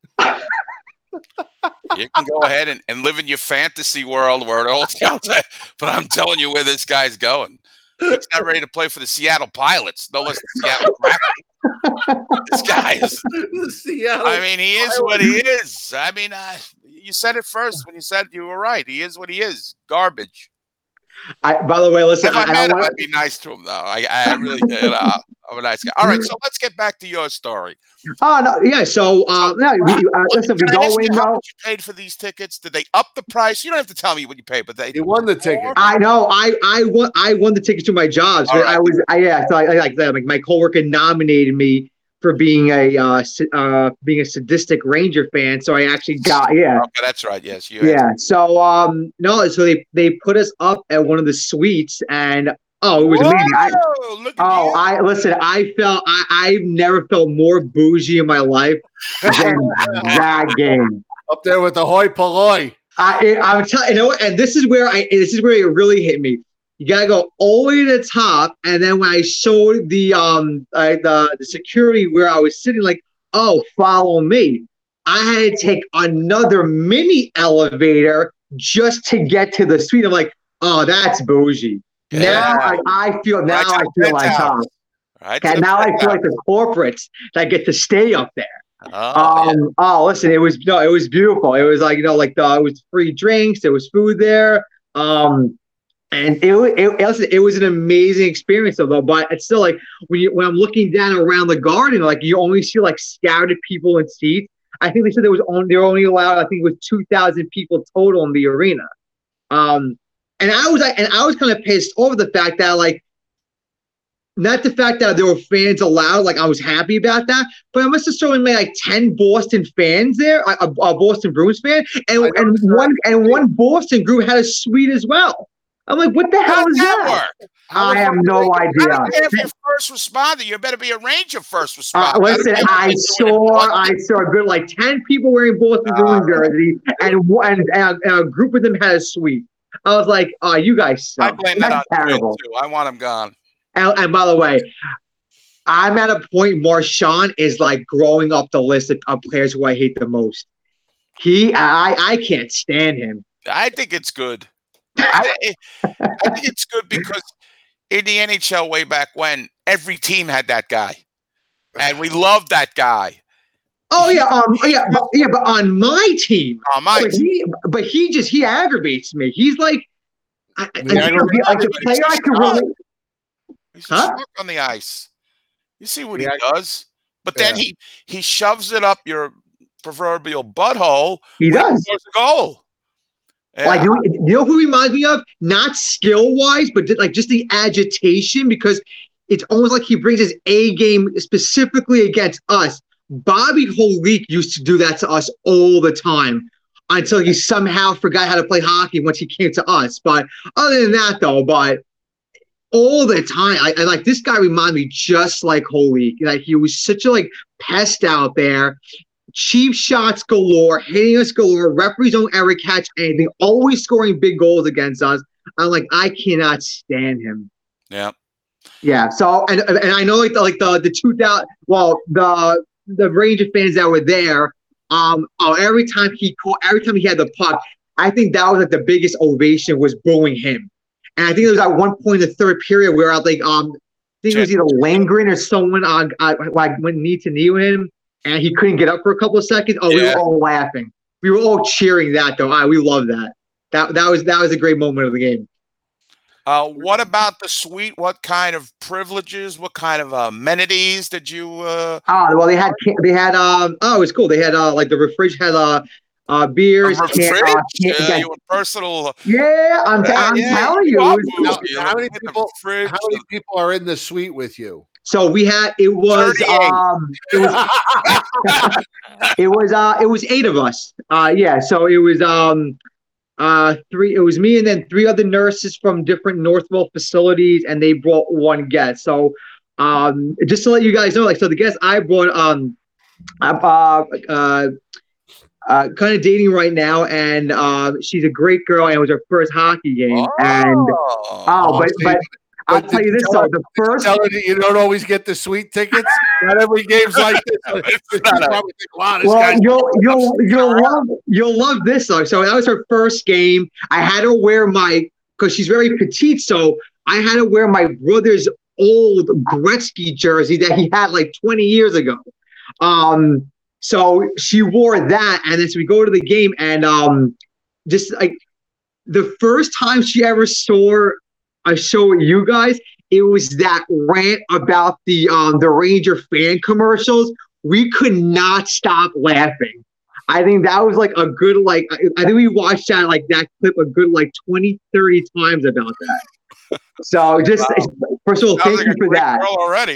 You can go ahead and, and live in your fantasy world where it all sounds like, but I'm telling you where this guy's going. He's not ready to play for the Seattle Pilots, no less the Seattle Kraken. This guy is.
Seattle
I mean, he is what he is. I mean, uh, you said it first when you said you were right. He is what he is. Garbage.
I, by the way, listen.
If I,
I,
met
I
him,
want
I'd be nice to him, though. I, I really did. Uh, I'm a nice guy. All right, so let's get back to your story.
Oh no, yeah. So, uh, no, we, uh, listen, we
Can I
go
ask you
in
how
though.
much you paid for these tickets? Did they up the price? You don't have to tell me what you paid, but they
He won the ticket.
I know. I I won. I won the tickets to my jobs.
All right.
I was. I, yeah. So I, I like that. Like my coworker nominated me for being a uh, uh being a sadistic Ranger fan. So I actually got yeah.
Okay, that's right. Yes, you.
Yeah. So um no. So they they put us up at one of the suites, and oh, it was
Whoa,
amazing. I,
look at
oh,
you.
I listen. I felt I I've never felt more bougie in my life than that game.
Up there with the hoi polloi.
I I'm telling you know what, and this is where I this is where it really hit me. You gotta go all the way to the top, and then when I showed the um uh, the the security where I was sitting, like, oh, follow me. I had to take another mini elevator just to get to the suite. I'm like, oh, that's bougie.
Yeah.
Now I, I feel now
Right to
I
the
feel like
penthouse.
oh,
Right to
and
the
now I feel
penthouse.
like the corporates that get to stay up there.
Oh,
um, oh, listen, it was no, it was beautiful. It was like you know, like the it was free drinks, there was food there, um, and it it it was, it was an amazing experience though. But it's still like when you when I'm looking down around the garden, like you only see like scattered people in seats. I think they said there was only they were only allowed I think it was two thousand people total in the arena. Um, and I was like, and I was kind of pissed over the fact that like. Not the fact that there were fans allowed, like I was happy about that, but I must have shown me like ten Boston fans there, a, a Boston Bruins fan, and, and one and one Boston group had a suite as well. I'm like, what the hell
How
is
does that
that?
work?
I have no
I
idea.
don't care if you're first responder. You better be a Ranger first responder.
Uh, listen,
don't care what
I
you're doing in
saw
Boston.
I saw a good like ten people wearing Boston
Uh,
Bruins jerseys, and one and, and, and a group of them had a suite. I was like, oh, you guys
I
suck.
blame that
That's
on Trent,
terrible.
too. I want him gone.
And, and by the way, I'm at a point. Marchand is like growing up the list of, of players who I hate the most. He, I, I can't stand him.
I think it's good. I, I think it's good because in the N H L way back when, every team had that guy, and we loved that guy.
Oh yeah, um, yeah, but, yeah, but on my team,
On my
but he, but he just he aggravates me. He's like, I, I,
Yeah,
I, I, like the player I can relate.
He's
Huh?
huh? on the ice. You see what
Yeah.
he does, but then
Yeah.
he he shoves it up your proverbial butthole.
He
when
does.
scores a goal. Yeah.
Like, you know, you know who he reminds me of? Not skill wise, but just, like just the agitation, because it's almost like he brings his A game specifically against us. Bobby Holik used to do that to us all the time until he somehow forgot how to play hockey once he came to us. But other than that, though, but all the time, I, I like this guy reminded me just like Holik. Like he was such a like pest out there. Cheap shots galore, hitting us galore, referees don't ever catch anything, always scoring big goals against us. I'm like, I cannot stand him.
Yeah.
Yeah. So and and I know like the like the the two thousand well the the Ranger fans that were there, um, oh, every time he caught, every time he had the puck, I think that was like the biggest ovation was booing him. And I think there was at one point in the third period where I like um, I think it was either Langren or someone on uh, like went knee to knee with him. And he couldn't get up for a couple of seconds. Oh, we
Yeah.
were all laughing. We were all cheering that though. Ah, we love that. That that was that was a great moment of the game.
Uh, what about the suite? What kind of privileges? What kind of uh, amenities did you? Uh,
Oh well, they had ca- they had um oh it was cool. They had uh like the refrige had uh uh beers.
a
Can,
fridge?
uh, can,
Uh,
yeah,
your personal.
yeah, I'm,
Yeah,
I'm
yeah,
telling
you
you.
are
it was-
bougie.
Now, how many
Look at the
people-
fridge,
How many people are in the suite with you?
so we had it was
thirty-eight.
um it was it was uh it was eight of us. Uh yeah, so it was um uh three it was me and then three other nurses from different Northwell facilities, and they brought one guest. So um just to let you guys know, like so the guest I brought um I'm uh uh uh kind of dating right now, and uh she's a great girl, and it was her first hockey game. And
Oh.
oh but
see,
but I'll
but
tell
did
you
you
this
tell
though,
her-
the first
Tell her that you don't always get the sweet tickets. Not every game's like this. You
not a-
probably think, wow, this
Well,
guy's
you'll you'll you'll love you'll love this though. So that was her first game. I had her wear my because she's very petite, so I had to wear my brother's old Gretzky jersey that he had like twenty years ago. Um, so she wore that, and then so we go to the game, and um, just like the first time she ever saw a show with you guys, it was that rant about the um the Ranger fan commercials. We could not stop laughing. I think that was like a good, like, I, I think we watched that, like, that clip a good, like, twenty, thirty times about that. So just,
Wow.
first of all,
Sounds
thank
like
you
a
for
great
that.
girl already.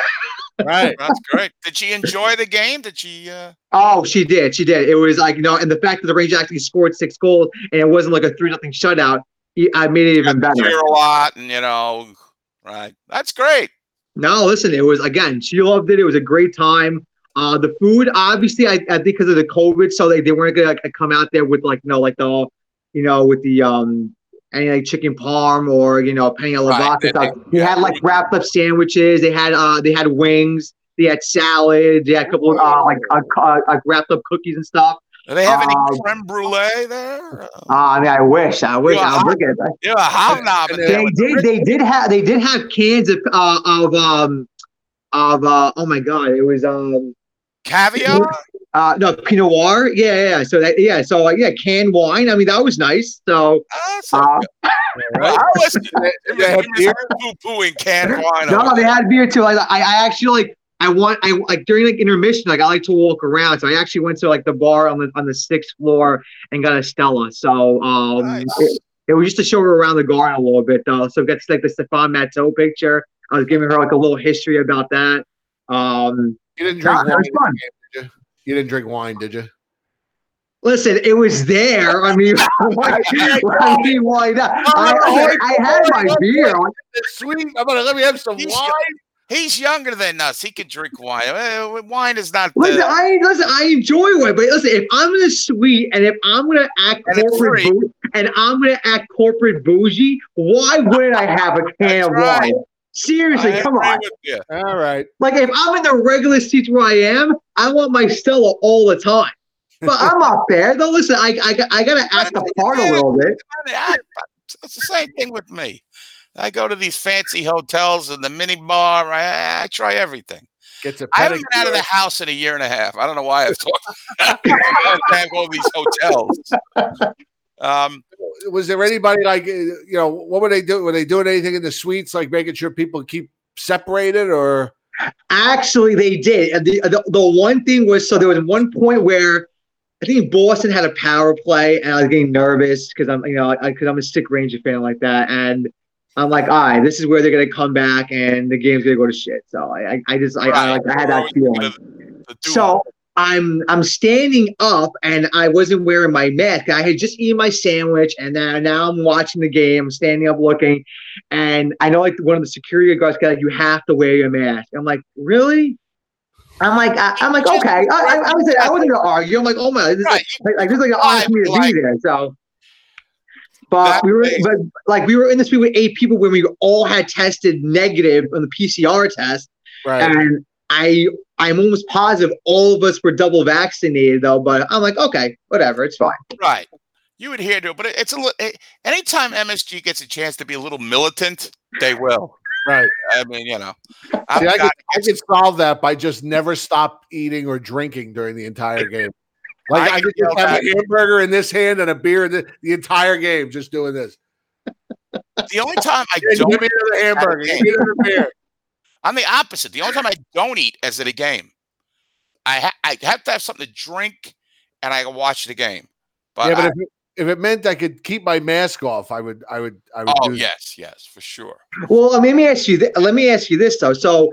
right.
That's great. Did she enjoy the game? Did she? Uh...
Oh, she did. She did. It was like, you know, and the fact that the Rangers actually scored six goals and it wasn't like a three nothing shutout, I made it even better.
Cheer a lot, and you know, right? That's great.
No, listen, it was, again, she loved it. It was a great time. Uh, the food, obviously, I, I think because of the COVID, so they, they weren't gonna like, come out there with like, you know, like the, you know, with the um, any like chicken parm or you know, penne alla
Right.
vodka
They-
stuff.
they-
They had like wrapped up sandwiches. They had uh, they had wings. They had salad. They had a couple of uh, like uh, uh, like wrapped up cookies and stuff.
Do they have any
Um,
creme brulee there?
Uh, I mean, I wish, I wish,
Yeah,
I look at that.
You're a hobnob. in there
They
with the
did. They did have. They did have cans of uh, of um of uh. Oh my god! It was um.
caviar.
Uh, no, Pinot Noir. Yeah, yeah. yeah. So that, yeah. So like, yeah, canned wine. I mean, that was nice. So,
That's
uh,
Well, I listen.
They had beer?
Poo-pooing canned wine.
no,
over
they
there.
had beer too. Like, I, I actually like. I want. I like during like intermission. Like, I like to walk around. So I actually went to like the bar on the on the sixth floor and got a Stella. So um,
Nice.
it, it was just to show her around the garden a little bit though. So got like the Stefan Matteau picture. I was giving her like a little history about that. Um,
You didn't
nah,
drink
that
wine,
was fun.
did you? You didn't drink wine, did you?
Listen, it was there. I mean, why, I mean, why not? I, I, I had my beer.
It's sweet. I'm gonna let me have some
He's-
wine.
He's younger than us. He could drink wine. Uh, Wine is not.
Listen,
Uh,
I listen. I enjoy wine, but listen, if I'm gonna sweet and if I'm gonna act
And it's
corporate
free.
bou- and I'm gonna act corporate bougie, why wouldn't I have a can
That's
of
right.
wine? Seriously,
I
come
agree
on.
with you.
All right.
Like if I'm in the regular seats where I am, I want my Stella all the time. But I'm not there. Though, listen, I I, got- I gotta act the part a little bit.
it's the same thing with me. I go to these fancy hotels and the mini bar. I, I try everything.
Gets a
I haven't been out of
pedicure.
the house in a year and a half. I don't know why I've talked. I go to these hotels. Um,
Was there anybody like uh, you know what were they doing? Were they doing anything in the suites, like making sure people keep separated, or?
Actually, they did. And The, the the one thing was, so there was one point where I think Boston had a power play, and I was getting nervous because I'm you know because I'm a sick Ranger fan like that, and I'm like, all right, this is where they're gonna come back, and the game's gonna go to shit. So I I, I just I, I, like, I had that feeling. So I'm I'm standing up, and I wasn't wearing my mask. I had just eaten my sandwich, and now now I'm watching the game. I'm standing up, looking, and I know like one of the security guards got like, you have to wear your mask. I'm like, really? I'm like, I, I'm like, okay. I, I, I was I wasn't gonna argue. I'm like, oh my, this is like, like, like this is like an honest me to be there. So, but we were, but like we were in the suite with eight people when we all had tested negative on the P C R test,
Right.
and I I'm almost positive all of us were double vaccinated though. But I'm like, okay, whatever, it's fine.
Right. You adhere to it, but it- it's a li- it- anytime M S G gets a chance to be a little militant, they will.
Right.
I mean, you know,
See,
I've
I,
got
could, I could solve that by just never stop eating or drinking during the entire game. Like
I
I, could
feel
just have
that.
a hamburger in this hand and a beer in the, the entire game, just doing this.
the only time I
Hey,
don't
give me another hamburger. Give me another beer.
I'm the opposite. The only time I don't eat is at a game. I ha- I have to have something to drink, and I can watch the game. But,
Yeah, but
I-
if it, if it meant I could keep my mask off, I would. I would. I would.
oh
do that.
yes, yes, for sure.
Well, let me ask you. Th- let me ask you this though. So,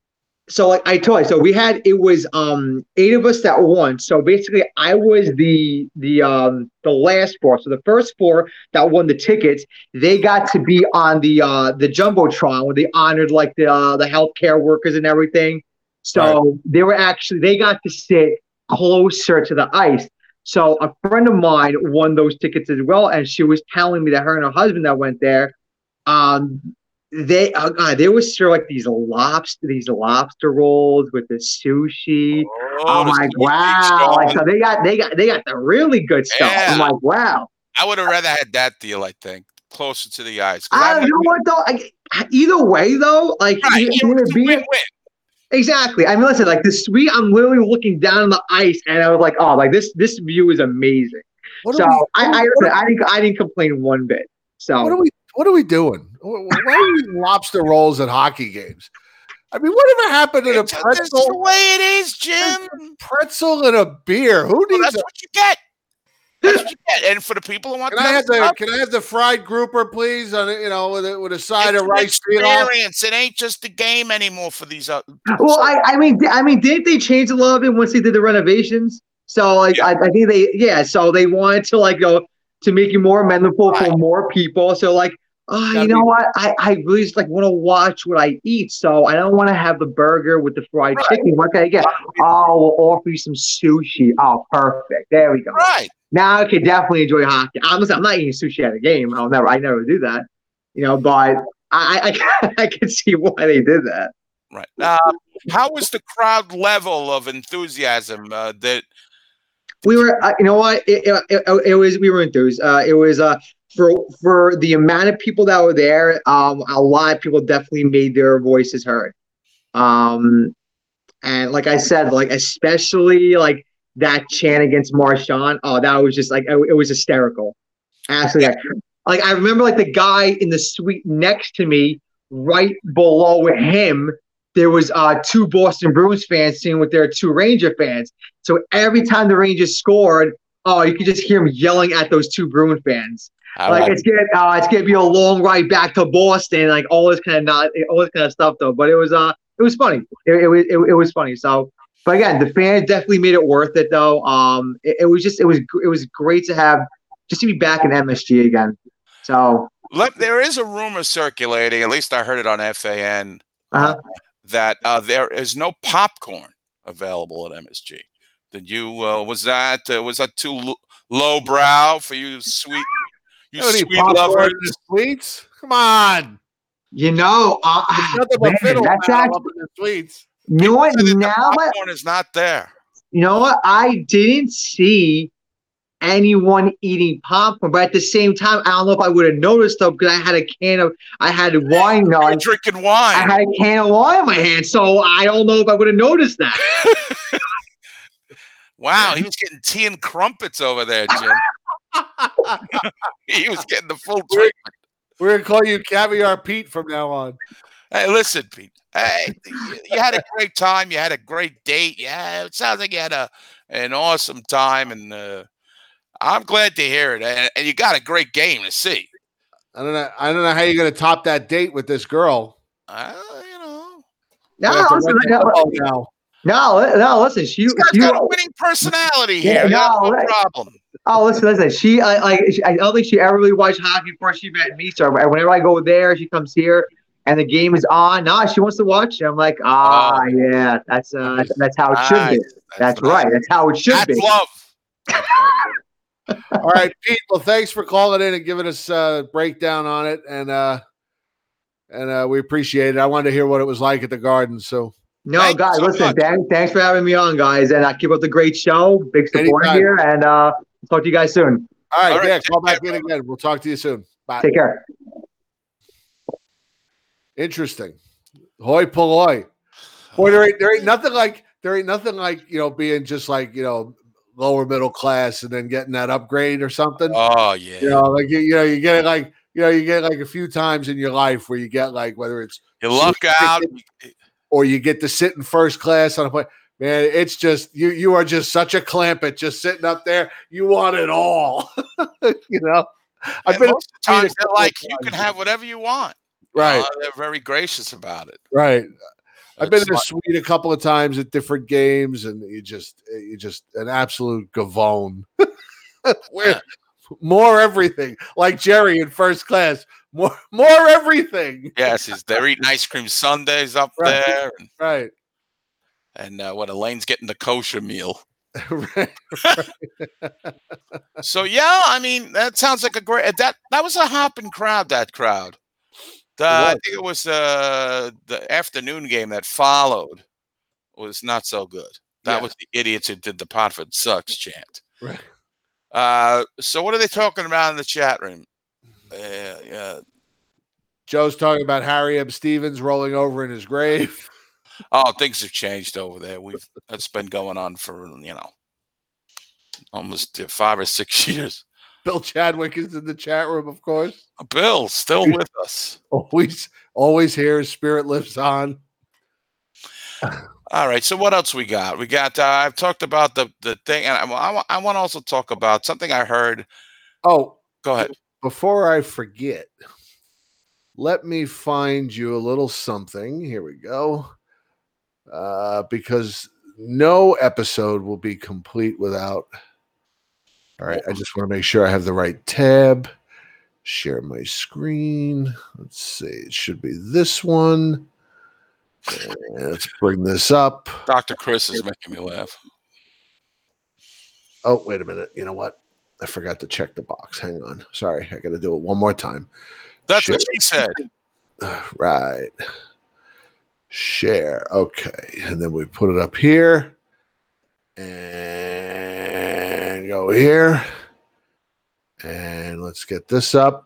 so like I told you, so we had it was um eight of us that won. So basically, I was the the um the last four. So the first four that won the tickets, they got to be on the uh the jumbotron where they honored like the uh, the healthcare workers and everything. So they were actually they got to sit closer to the ice. So a friend of mine won those tickets as well, and she was telling me that her and her husband that went there, um, they uh, God, they were served like these lobster, these lobster rolls with the sushi.
Oh,
I'm
the
like,
sushi,
wow! Like,
Sean.
so they got they got they got the really good stuff. I'm
Yeah.
like, wow.
I would have rather had that deal. I think closer to the ice. 'Cause
I
I'm
don't know what though. I, either way though, like
right.
you-
It
you
was a
being-
win-win.
exactly. I mean, listen, like the suite, I'm literally looking down on the ice, and I was like, oh, like this this view is amazing.
What
So
are we?
I, I,
what,
listen, I didn't I didn't complain one bit. So
what are we? What are we doing? Why are we eating lobster rolls at hockey games? I mean, whatever happened to the
It's, that's the
pretzel?
way it is, Jim.
Pretzel and a beer. Who
Well,
needs?
that's
A,
what you get. That's what you get. And for the people who want
can
to
I have the?
stuff,
Can I have the fried grouper, please? On a, you know, with a, with a side
it's
of
an
rice pilaf.
experience. It ain't just a game anymore for these. Uh,
well, I, I mean, I mean, didn't they change a lot of it once they did the renovations? So like,
Yeah.
I, I think they, yeah. So they wanted to like go to make it more amenable for
Right.
more people. So like, oh, you
Gotta
know
be-
what? I, I really just like want to watch what I eat. So I don't want to have the burger with the fried
Right.
chicken. What can I get? Oh, we'll offer you some sushi. Oh, perfect. There we go.
right.
Now I can definitely enjoy hockey. I'm, I'm not eating sushi at a game. I'll never, I never do that. You know, but I, I, I can see why they did that.
Right. Uh, how was the crowd level of enthusiasm uh, that
We were, uh, you know what? It, it, it, it was, we were enthused. Uh, it was, uh, for, for the amount of people that were there, um, a lot of people definitely made their voices heard. Um, and like I said, like, especially like that chant against Marshawn. Oh, that was just like, it, it was hysterical. Absolutely. Like, I remember like the guy in the suite next to me, right below him, there was uh, two Boston Bruins fans sitting with their two Ranger fans. So every time the Rangers scored, oh, you could just hear him yelling at those two Bruin fans.
I
like
like-
it's gonna, uh, it's gonna be a long ride back to Boston, like all this kind of not, all this kind of stuff though. But it was, uh, it was funny. It, it was, it, it was funny. So, but again, the fans definitely made it worth it though. Um, it, it was just, it was, it was great to have, just to be back in M S G again. So,
Let, there is a rumor circulating, at least I heard it on F A N,
uh-huh.
that uh, there is no popcorn available at M S G. Did you, uh, was that, uh, was that too l- low brow for you sweet, you
You don't need
sweet
popcorn
lovers?
in the sweets. Come on.
You know, uh,
There's nothing but
man,
fiddle
that's
now
actually,
up in the sweets.
you know what?
Said that the
Now, that,
popcorn is not there.
you know what? I didn't see anyone eating popcorn. But at the same time, I don't know if I would have noticed though, because I had a can of, I had wine. No,
You're drinking
I
wine.
had a can of wine in my hand, so I don't know if I would have noticed that.
Wow, he was getting tea and crumpets over there, Jim. He was getting the full treatment.
We're gonna call you Caviar Pete from now on.
Hey, listen, Pete. Hey, you, you had a great time. You had a great date. Yeah, it sounds like you had a an awesome time, and uh, I'm glad to hear it. And, and you got a great game to see.
I don't know. I don't know how you're gonna top that date with this girl.
Uh, you know,
No,
You have to
listen,
rent the
no,
football now.
no, no, listen. She,
this guy's
she,
got a winning personality
Yeah,
here. Yeah,
no,
no
right.
problem.
oh, listen, listen. She, I, like, she, I don't think she ever really watched hockey before she met me. So whenever I go there, she comes here, and the game is on. No, she wants to watch it. I'm like, ah,
Oh.
yeah, that's uh, that's, that's how it should be.
Nice.
That's
nice.
right. That's how it should
That's
be.
love.
All right, Pete. Well, thanks for calling in and giving us a breakdown on it, and uh, and uh, we appreciate it. I wanted to hear what it was like at the Garden. So
No,
Thank you
guys,
so
listen.
much.
Thanks, thanks for having me on, guys, and I keep up the great show. Big support
Anytime.
here, and uh, talk to you guys soon.
all right,
All right,
yeah,
take
call back
care,
in
brother.
again. We'll talk to you soon. Bye.
Take care.
Interesting. Hoi polloi. Boy, there ain't, there ain't nothing like there ain't nothing like you know being just like you know lower middle class and then getting that upgrade or something.
Oh yeah.
You know, like you, you know, you get it like you know, you get like a few times in your life where you get like whether it's
You luck
seat
out.
ticket or you get to sit in first class on a plane. Man, it's just you. You are just such a clampet, just sitting up there. You want it all, you know. I've
And
been
most of the times
a
they're
couple
like,
of
you can
times.
have whatever you want.
right,
Uh, they're very gracious about it.
right. I've been
It's
in a
like-
suite a couple of times at different games, and you just, you just an absolute gavone. Where more everything, like Jerry in first class, more, more everything.
Yes, is they're eating ice cream sundaes up
Right.
there, and,
Right,
and uh, what Elaine's getting the kosher meal.
right.
So yeah, I mean that sounds like a great that that was a hopping crowd. That crowd. The, I
was.
think it was uh, the afternoon game that followed was not so good. That
Yeah.
was the idiots who did the Potford sucks chant.
Right.
Uh, so what are they talking about in the chat room? Uh, yeah.
Joe's talking about Harry M. Stevens rolling over in his grave.
Oh, things have changed over there. We've that's been going on for you know almost uh, five or six years.
Bill Chadwick is in the chat room, of course.
Bill still with us.
Always, always here. His spirit lives on.
All right. So what else we got? We got. Uh, I've talked about the the thing, and I, I, I want to also talk about something I heard.
Oh,
Go ahead.
before I forget, let me find you a little something. Here we go. Uh, because no episode will be complete without. All right. I just want to make sure I have the right tab. Share my screen. Let's see. It should be this one. And let's bring this up.
Doctor Chris is making me laugh.
Oh, wait a minute. You know what? I forgot to check the box. Hang on. Sorry. I got to do it one more time.
That's
Share.
what she said.
Right. Share. Okay. And then we put it up here. And go here. And let's get this up.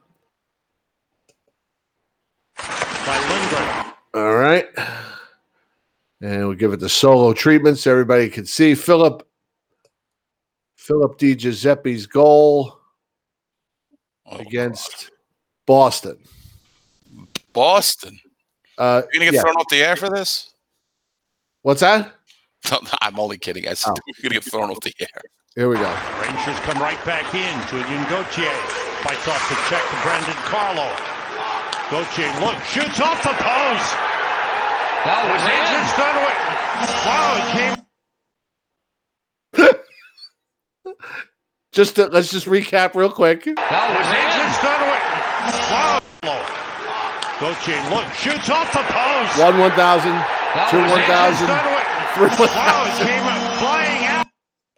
All right. And we'll give it the solo treatment so everybody can see. Philip Philip Di Giuseppe's goal
Oh,
against Boston.
Boston.
Uh,
You're gonna get
yeah.
thrown off the air for this?
What's that?
No, no, I'm only kidding. I said
Oh.
we're gonna get thrown off the air.
Here we go.
Rangers come right back in. Julian Gauthier fights off the check to Brandon Carlo. Gauthier, look, shoots off the post.
That was
Rangers
it.
done away. Wow, it came.
Just to, let's just recap real quick.
That was
Rangers
it.
done away. Wow. Gauthier, look, shoots off the post.
One one thousand,
That
two
was
one
it.
thousand,
Done away.
three one
Wow, it
thousand.
came flying out.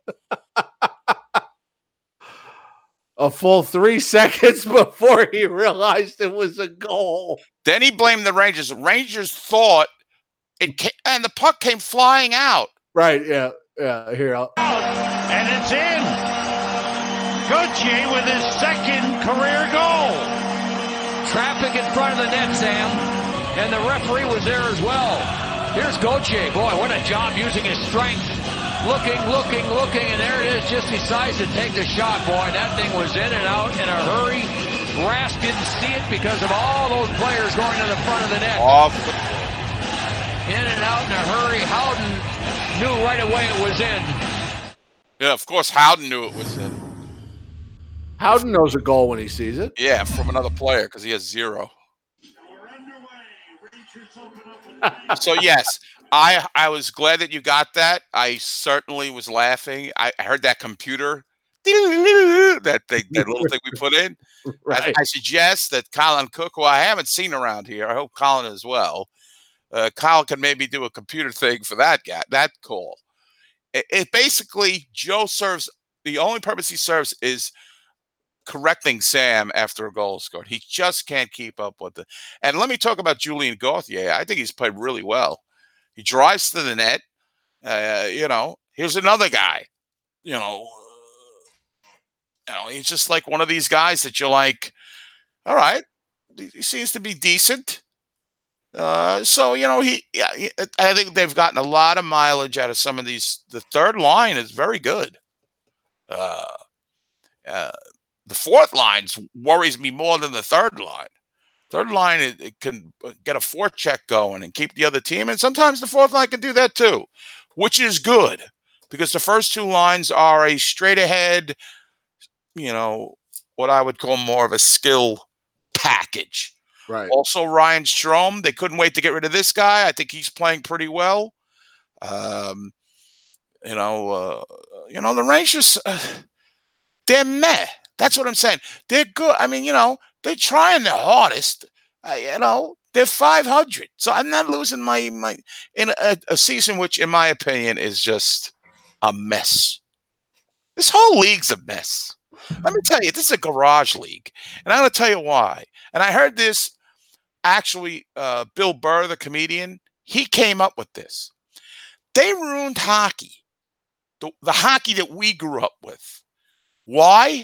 A full three seconds before he realized it was a goal.
Then he blamed the Rangers. The Rangers thought it came, and the puck came flying out.
Right? Yeah, yeah. Here, I'll,
And it's in.
Gauthier with his second career goal.
Traffic in front of the net, Sam, and the referee was there as well. Here's Gauthier. Boy, what a job using his strength. Looking, looking, looking, and there it is. Just decides to take the shot. Boy, that thing was in and out in a hurry. Rask didn't see it because of all those players going to the front of the net.
Off.
In and out in a hurry. Howden knew right away it was in.
Yeah, of course, Howden knew it was in.
Howden knows a goal when he sees it.
Yeah, from another player because he has zero. So yes, I I was glad that you got that. I certainly was laughing. I heard that computer, that thing, that little thing we put in.
Right.
I, I suggest that Colin Cook, who I haven't seen around here, I hope Colin as well. Uh, Colin can maybe do a computer thing for that guy. That call. It, it basically Joe serves. The only purpose he serves is correcting Sam after a goal scored. He just can't keep up with it. And let me talk about Julien Gauthier. I think he's played really well. He drives to the net. Uh, you know, here's another guy. You know, you know, he's just like one of these guys that you're like, all right, he seems to be decent. Uh, so you know, he, yeah, he, I think they've gotten a lot of mileage out of some of these. The third line is very good. Uh, uh, The fourth line worries me more than the third line. Third line, it, it can get a forecheck going and keep the other team. And sometimes the fourth line can do that too, which is good because the first two lines are a straight ahead, you know, what I would call more of a skill package.
Right.
Also, Ryan Strome, they couldn't wait to get rid of this guy. I think he's playing pretty well. Um, you know, uh, you know, the Rangers, uh, they're meh. That's what I'm saying. They're good. I mean, you know, they're trying their hardest. Uh, you know, they're five hundred. So I'm not losing my my in a, a season which, in my opinion, is just a mess. This whole league's a mess. Let me tell you, this is a garage league, and I'm going to tell you why. And I heard this actually. Uh, Bill Burr, the comedian, he came up with this. They ruined hockey, the, the hockey that we grew up with. Why?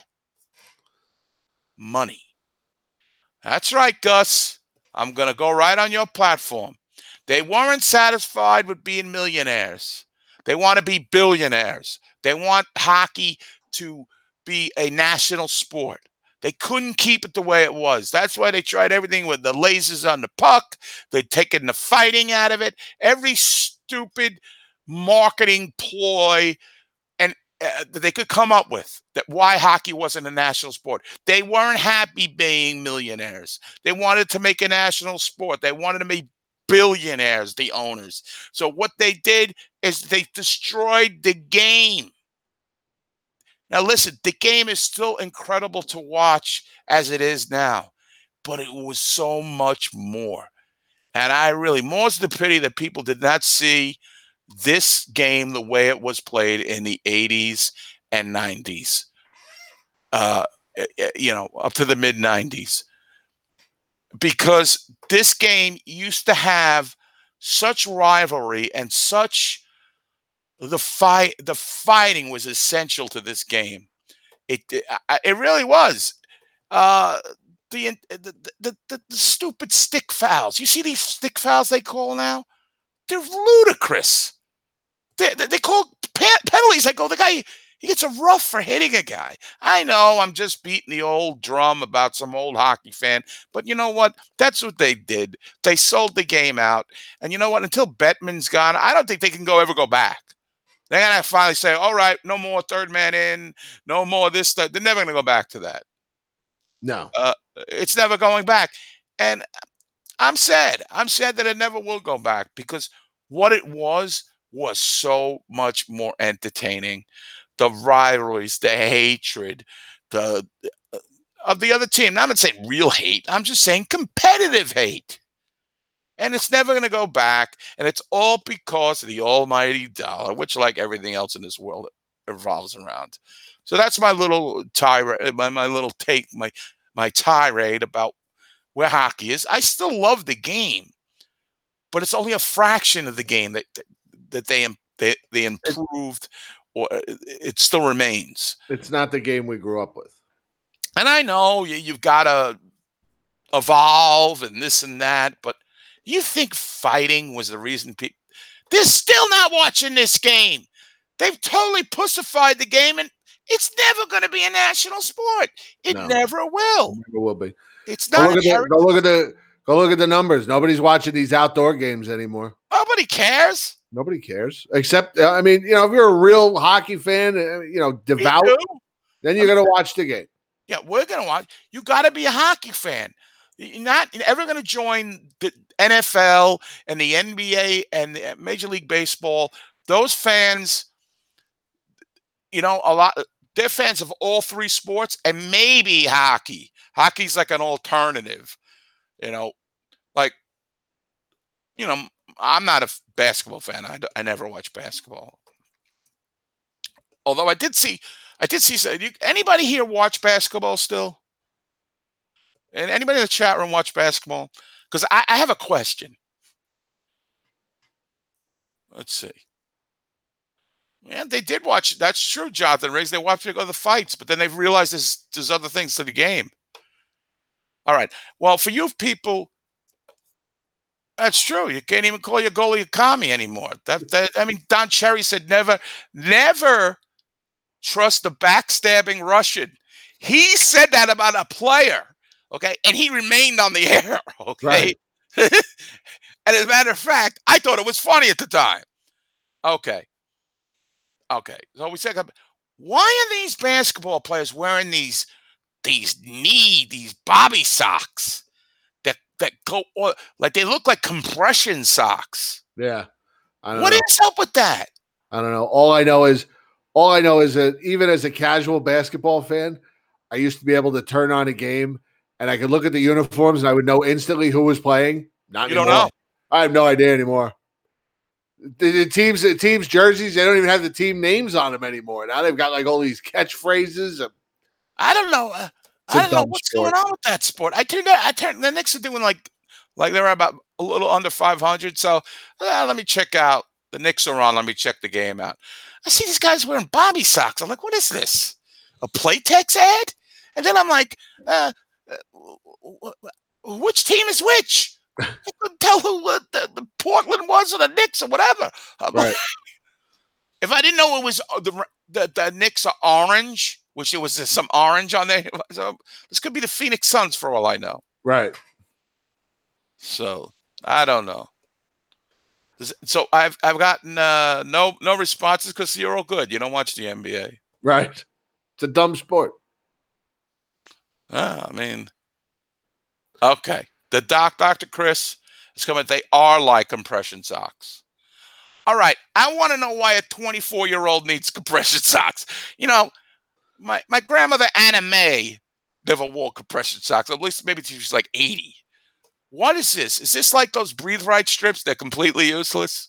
Money. That's right, Gus. I'm going to go right on your platform. They weren't satisfied with being millionaires. They want to be billionaires. They want hockey to be a national sport. They couldn't keep it the way it was. That's why they tried everything with the lasers on the puck. They're taking the fighting out of it. Every stupid marketing ploy and uh, that they could come up with that why hockey wasn't a national sport. They weren't happy being millionaires. They wanted to make a national sport. They wanted to be billionaires, the owners. So what they did is they destroyed the game. Now, listen, the game is still incredible to watch as it is now, but it was so much more. And I really, more's the pity that people did not see this game the way it was played in the eighties and nineties, uh, you know, up to the mid nineties. Because this game used to have such rivalry and such the fight. The fighting was essential to this game. It it, it really was. Uh, the, the, the the the stupid stick fouls. You see these stick fouls they call now? They're ludicrous. They they, they call pe- penalties. I go, the guy he gets a rough for hitting a guy. I know I'm just beating the old drum about some old hockey fan, but you know what? That's what they did. They sold the game out, and you know what? Until Bettman's gone, I don't think they can go ever go back. They're gonna finally say, "All right, no more third man in, no more this stuff." They're never gonna go back to that.
No,
uh, it's never going back, and I'm sad. I'm sad that it never will go back because what it was was so much more entertaining. The rivalries, the hatred, the uh, of the other team. Now, I'm not saying real hate. I'm just saying competitive hate. And it's never going to go back. And it's all because of the almighty dollar, which, like everything else in this world, revolves around. So that's my little tirade, my, my little take, my my tirade about where hockey is. I still love the game, but it's only a fraction of the game that that they they, they improved or it still remains.
It's not the game we grew up with.
And I know you, you've got to evolve and this and that, but you think fighting was the reason people... They're still not watching this game. They've totally pussified the game, and it's never going to be a national sport. It
No.
never will.
It never will be.
It's
Go
not.
look, at the, go look at the go look at the numbers. Nobody's watching these outdoor games anymore.
Nobody cares.
Nobody cares, except uh, I mean, you know, if you're a real hockey fan, uh, you know, devout, then you're going to watch the game.
Yeah, we're going to watch. You got to be a hockey fan. You're not you're ever going to join the N F L and the N B A and the Major League Baseball. Those fans, you know, a lot. They're fans of all three sports and maybe hockey. Hockey's like an alternative, you know, like, you know, I'm not a basketball fan. I, I never watch basketball. Although I did see, I did see, anybody here watch basketball still? And anybody in the chat room watch basketball? Because I, I have a question. Let's see. Yeah, they did watch. That's true, Jonathan Riggs. They watched the fights, but then they've realized there's, there's other things to the game. All right. Well, for you people, that's true. You can't even call your goalie a commie anymore. That, that I mean, Don Cherry said never, never trust a backstabbing Russian. He said that about a player, okay? And he remained on the air, okay?
Right.
And as a matter of fact, I thought it was funny at the time. Okay. Okay. So we said, why are these basketball players wearing these these knee, these bobby socks that that go like they look like compression socks?
Yeah. I don't
What
know.
is up with that?
I don't know. All I know is all I know is that even as a casual basketball fan, I used to be able to turn on a game and I could look at the uniforms and I would know instantly who was playing. Not
You don't
anymore.
know.
I have no idea anymore. The, the teams, the teams' jerseys, they don't even have the team names on them anymore. Now they've got like all these catchphrases. And
I don't know. Uh,
It's a
I don't know
dumb
what's
sport.
going on with that sport. I turned I turned the Knicks are doing like like they're about a little under five hundred. So uh, let me check out the Knicks are on. Let me check the game out. I see these guys wearing bobby socks. I'm like, what is this? A Playtex ad? And then I'm like, uh, uh, w- w- which team is which? I couldn't tell who uh, the, the Portland was or the Knicks or whatever. I'm like,
Right.
if I didn't know it was uh, the the, the Knicks are orange, which there was some orange on there, so this could be the Phoenix Suns for all I know.
Right.
So I don't know. This- So I've I've gotten uh, no no responses because you're all good. You don't watch the N B A.
Right. It's a dumb sport.
Ah, I mean, okay. The doc, Doctor Chris, is coming. They are like compression socks. All right. I want to know why a twenty-four-year-old needs compression socks. You know, my my grandmother Anna May never wore compression socks. At least maybe she was like eighty. What is this? Is this like those Breathe Right strips? They're completely useless.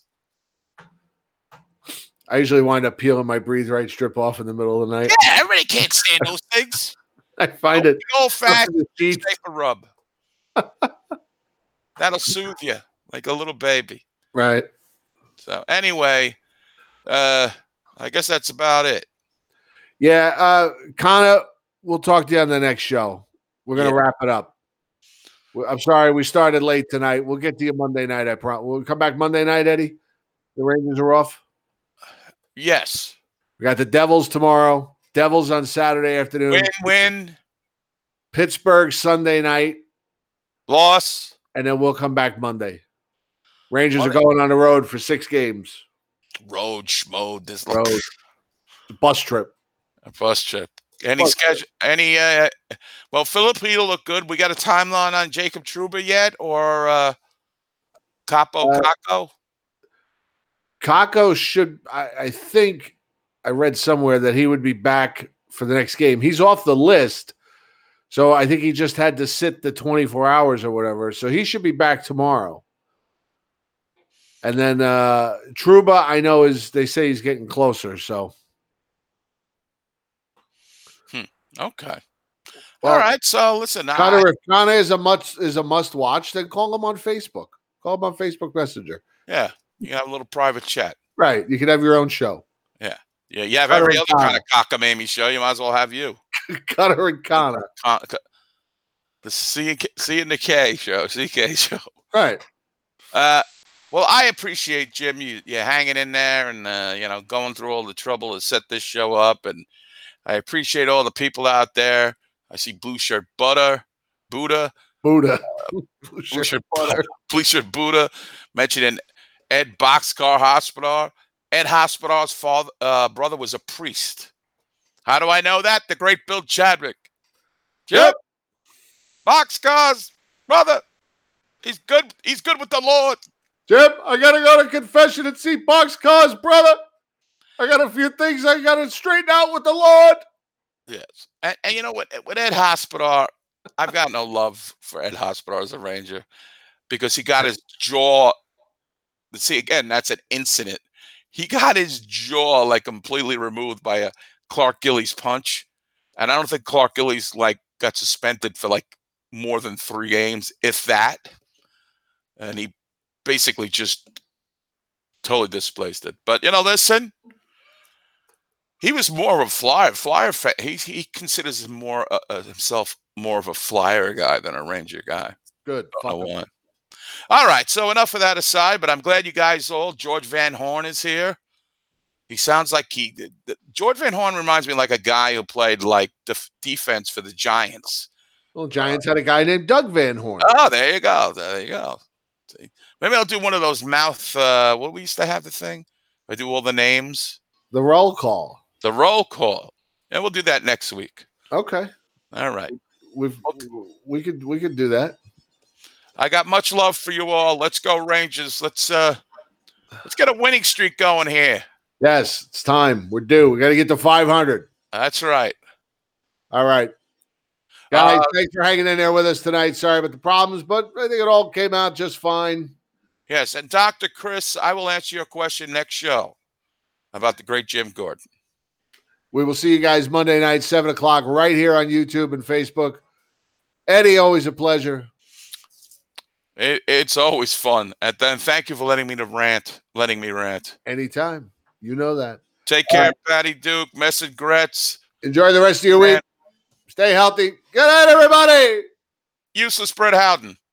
I usually wind up peeling my Breathe Right strip off in the middle of the night.
Yeah, everybody can't stand those things.
I find it
Old fashioned
the sheets.
safer rub. That'll soothe you like a little baby.
Right.
So anyway, uh, I guess that's about it.
Yeah. Uh, Connor, we'll talk to you on the next show. We're going to
Yeah.
wrap it up. We- I'm sorry we started late tonight. We'll get to you Monday night. I promise. We'll come back Monday night, Eddie. The Rangers are off.
Yes.
We got the Devils tomorrow. Devils on Saturday afternoon.
Win, win,
Pittsburgh Sunday night.
loss.
And then we'll come back Monday. Rangers
All
are
right.
going on the road for six games.
Road schmode. This
Road. Bus trip.
a bus trip. Any
Bus
schedule? Any? Uh, well, Philip Heedle looked good. We got a timeline on Jacob Trouba yet, or uh, Capo
Uh,
Caco?
Kako should, I, I think I read somewhere that he would be back for the next game. He's off the list. So I think he just had to sit the twenty-four hours or whatever. So he should be back tomorrow. And then uh Trouba, I know is they say he's getting closer. So
Okay.
Well,
All right. So listen, I,
Connor, if Connor is a must is a must watch, then call him on Facebook. Call him on Facebook Messenger.
yeah, you have a little private chat.
Right. You can have your own show.
Yeah. Yeah, you have
Cutter
every
and
other kind
Connor.
of cockamamie show. You might as well have you.
Cutter and Connor.
Con- co- the C and K, C and the K show, C K show.
Right.
Uh, well, I appreciate Jim you you hanging in there and uh, you know going through all the trouble to set this show up, and I appreciate all the people out there. I see Blue Shirt Butter, Buddha,
Buddha,
Blue Shirt Butter, Blue Shirt Buddha, mentioning Ed Boxcar Hospodar. Ed Hospodar's father uh, brother was a priest. How do I know that? The great Bill Chadwick. Jim,
Yep.
Boxcar's brother. He's good. He's good with the Lord.
Jim, I gotta go to confession and see Boxcar's brother. I got a few things I gotta straighten out with the Lord.
Yes. And, and you know what? With Ed Hospodar, I've got no love for Ed Hospodar as a Ranger because he got his jaw. See, again, that's an incident. He got his jaw like completely removed by a Clark Gillies punch. And I don't think Clark Gillies like got suspended for like more than three games, if that. And he basically just totally displaced it. But, you know, listen, he was more of a flyer. Flyer, fa- he, he considers more uh, uh, himself more of a flyer guy than a Ranger guy.
Good.
I
Fuck him.
want. All right, so enough of that aside, but I'm glad you guys all, George Van Horn is here. He sounds like he, the, the, George Van Horn reminds me like a guy who played like def, defense for the Giants.
Well, Giants had a guy named Doug Van Horn.
Oh, there you go. There you go. See? Maybe I'll do one of those mouth, uh, what we used to have the thing? I do all the names.
The roll call.
The roll call. And we'll do that next week.
Okay.
All right.
We've, we could we could do that.
I got much love for you all. Let's go Rangers. Let's uh let's get a winning streak going here.
Yes, it's time. We're due. We got to get to five hundred.
That's right.
All right. Guys,
Uh,
thanks for hanging in there with us tonight. Sorry about the problems, but I think it all came out just fine.
Yes, and Doctor Chris, I will answer your question next show about the great Jim Gordon.
We will see you guys Monday night, seven o'clock, right here on YouTube and Facebook. Eddie, always a pleasure.
It, it's always fun. And then thank you for letting me to rant, letting me rant.
Anytime. You know that.
Take care, Patty Duke, Message Gretz.
Enjoy the rest of your week. Stay healthy. Good night, everybody.
Useless Brett Howden.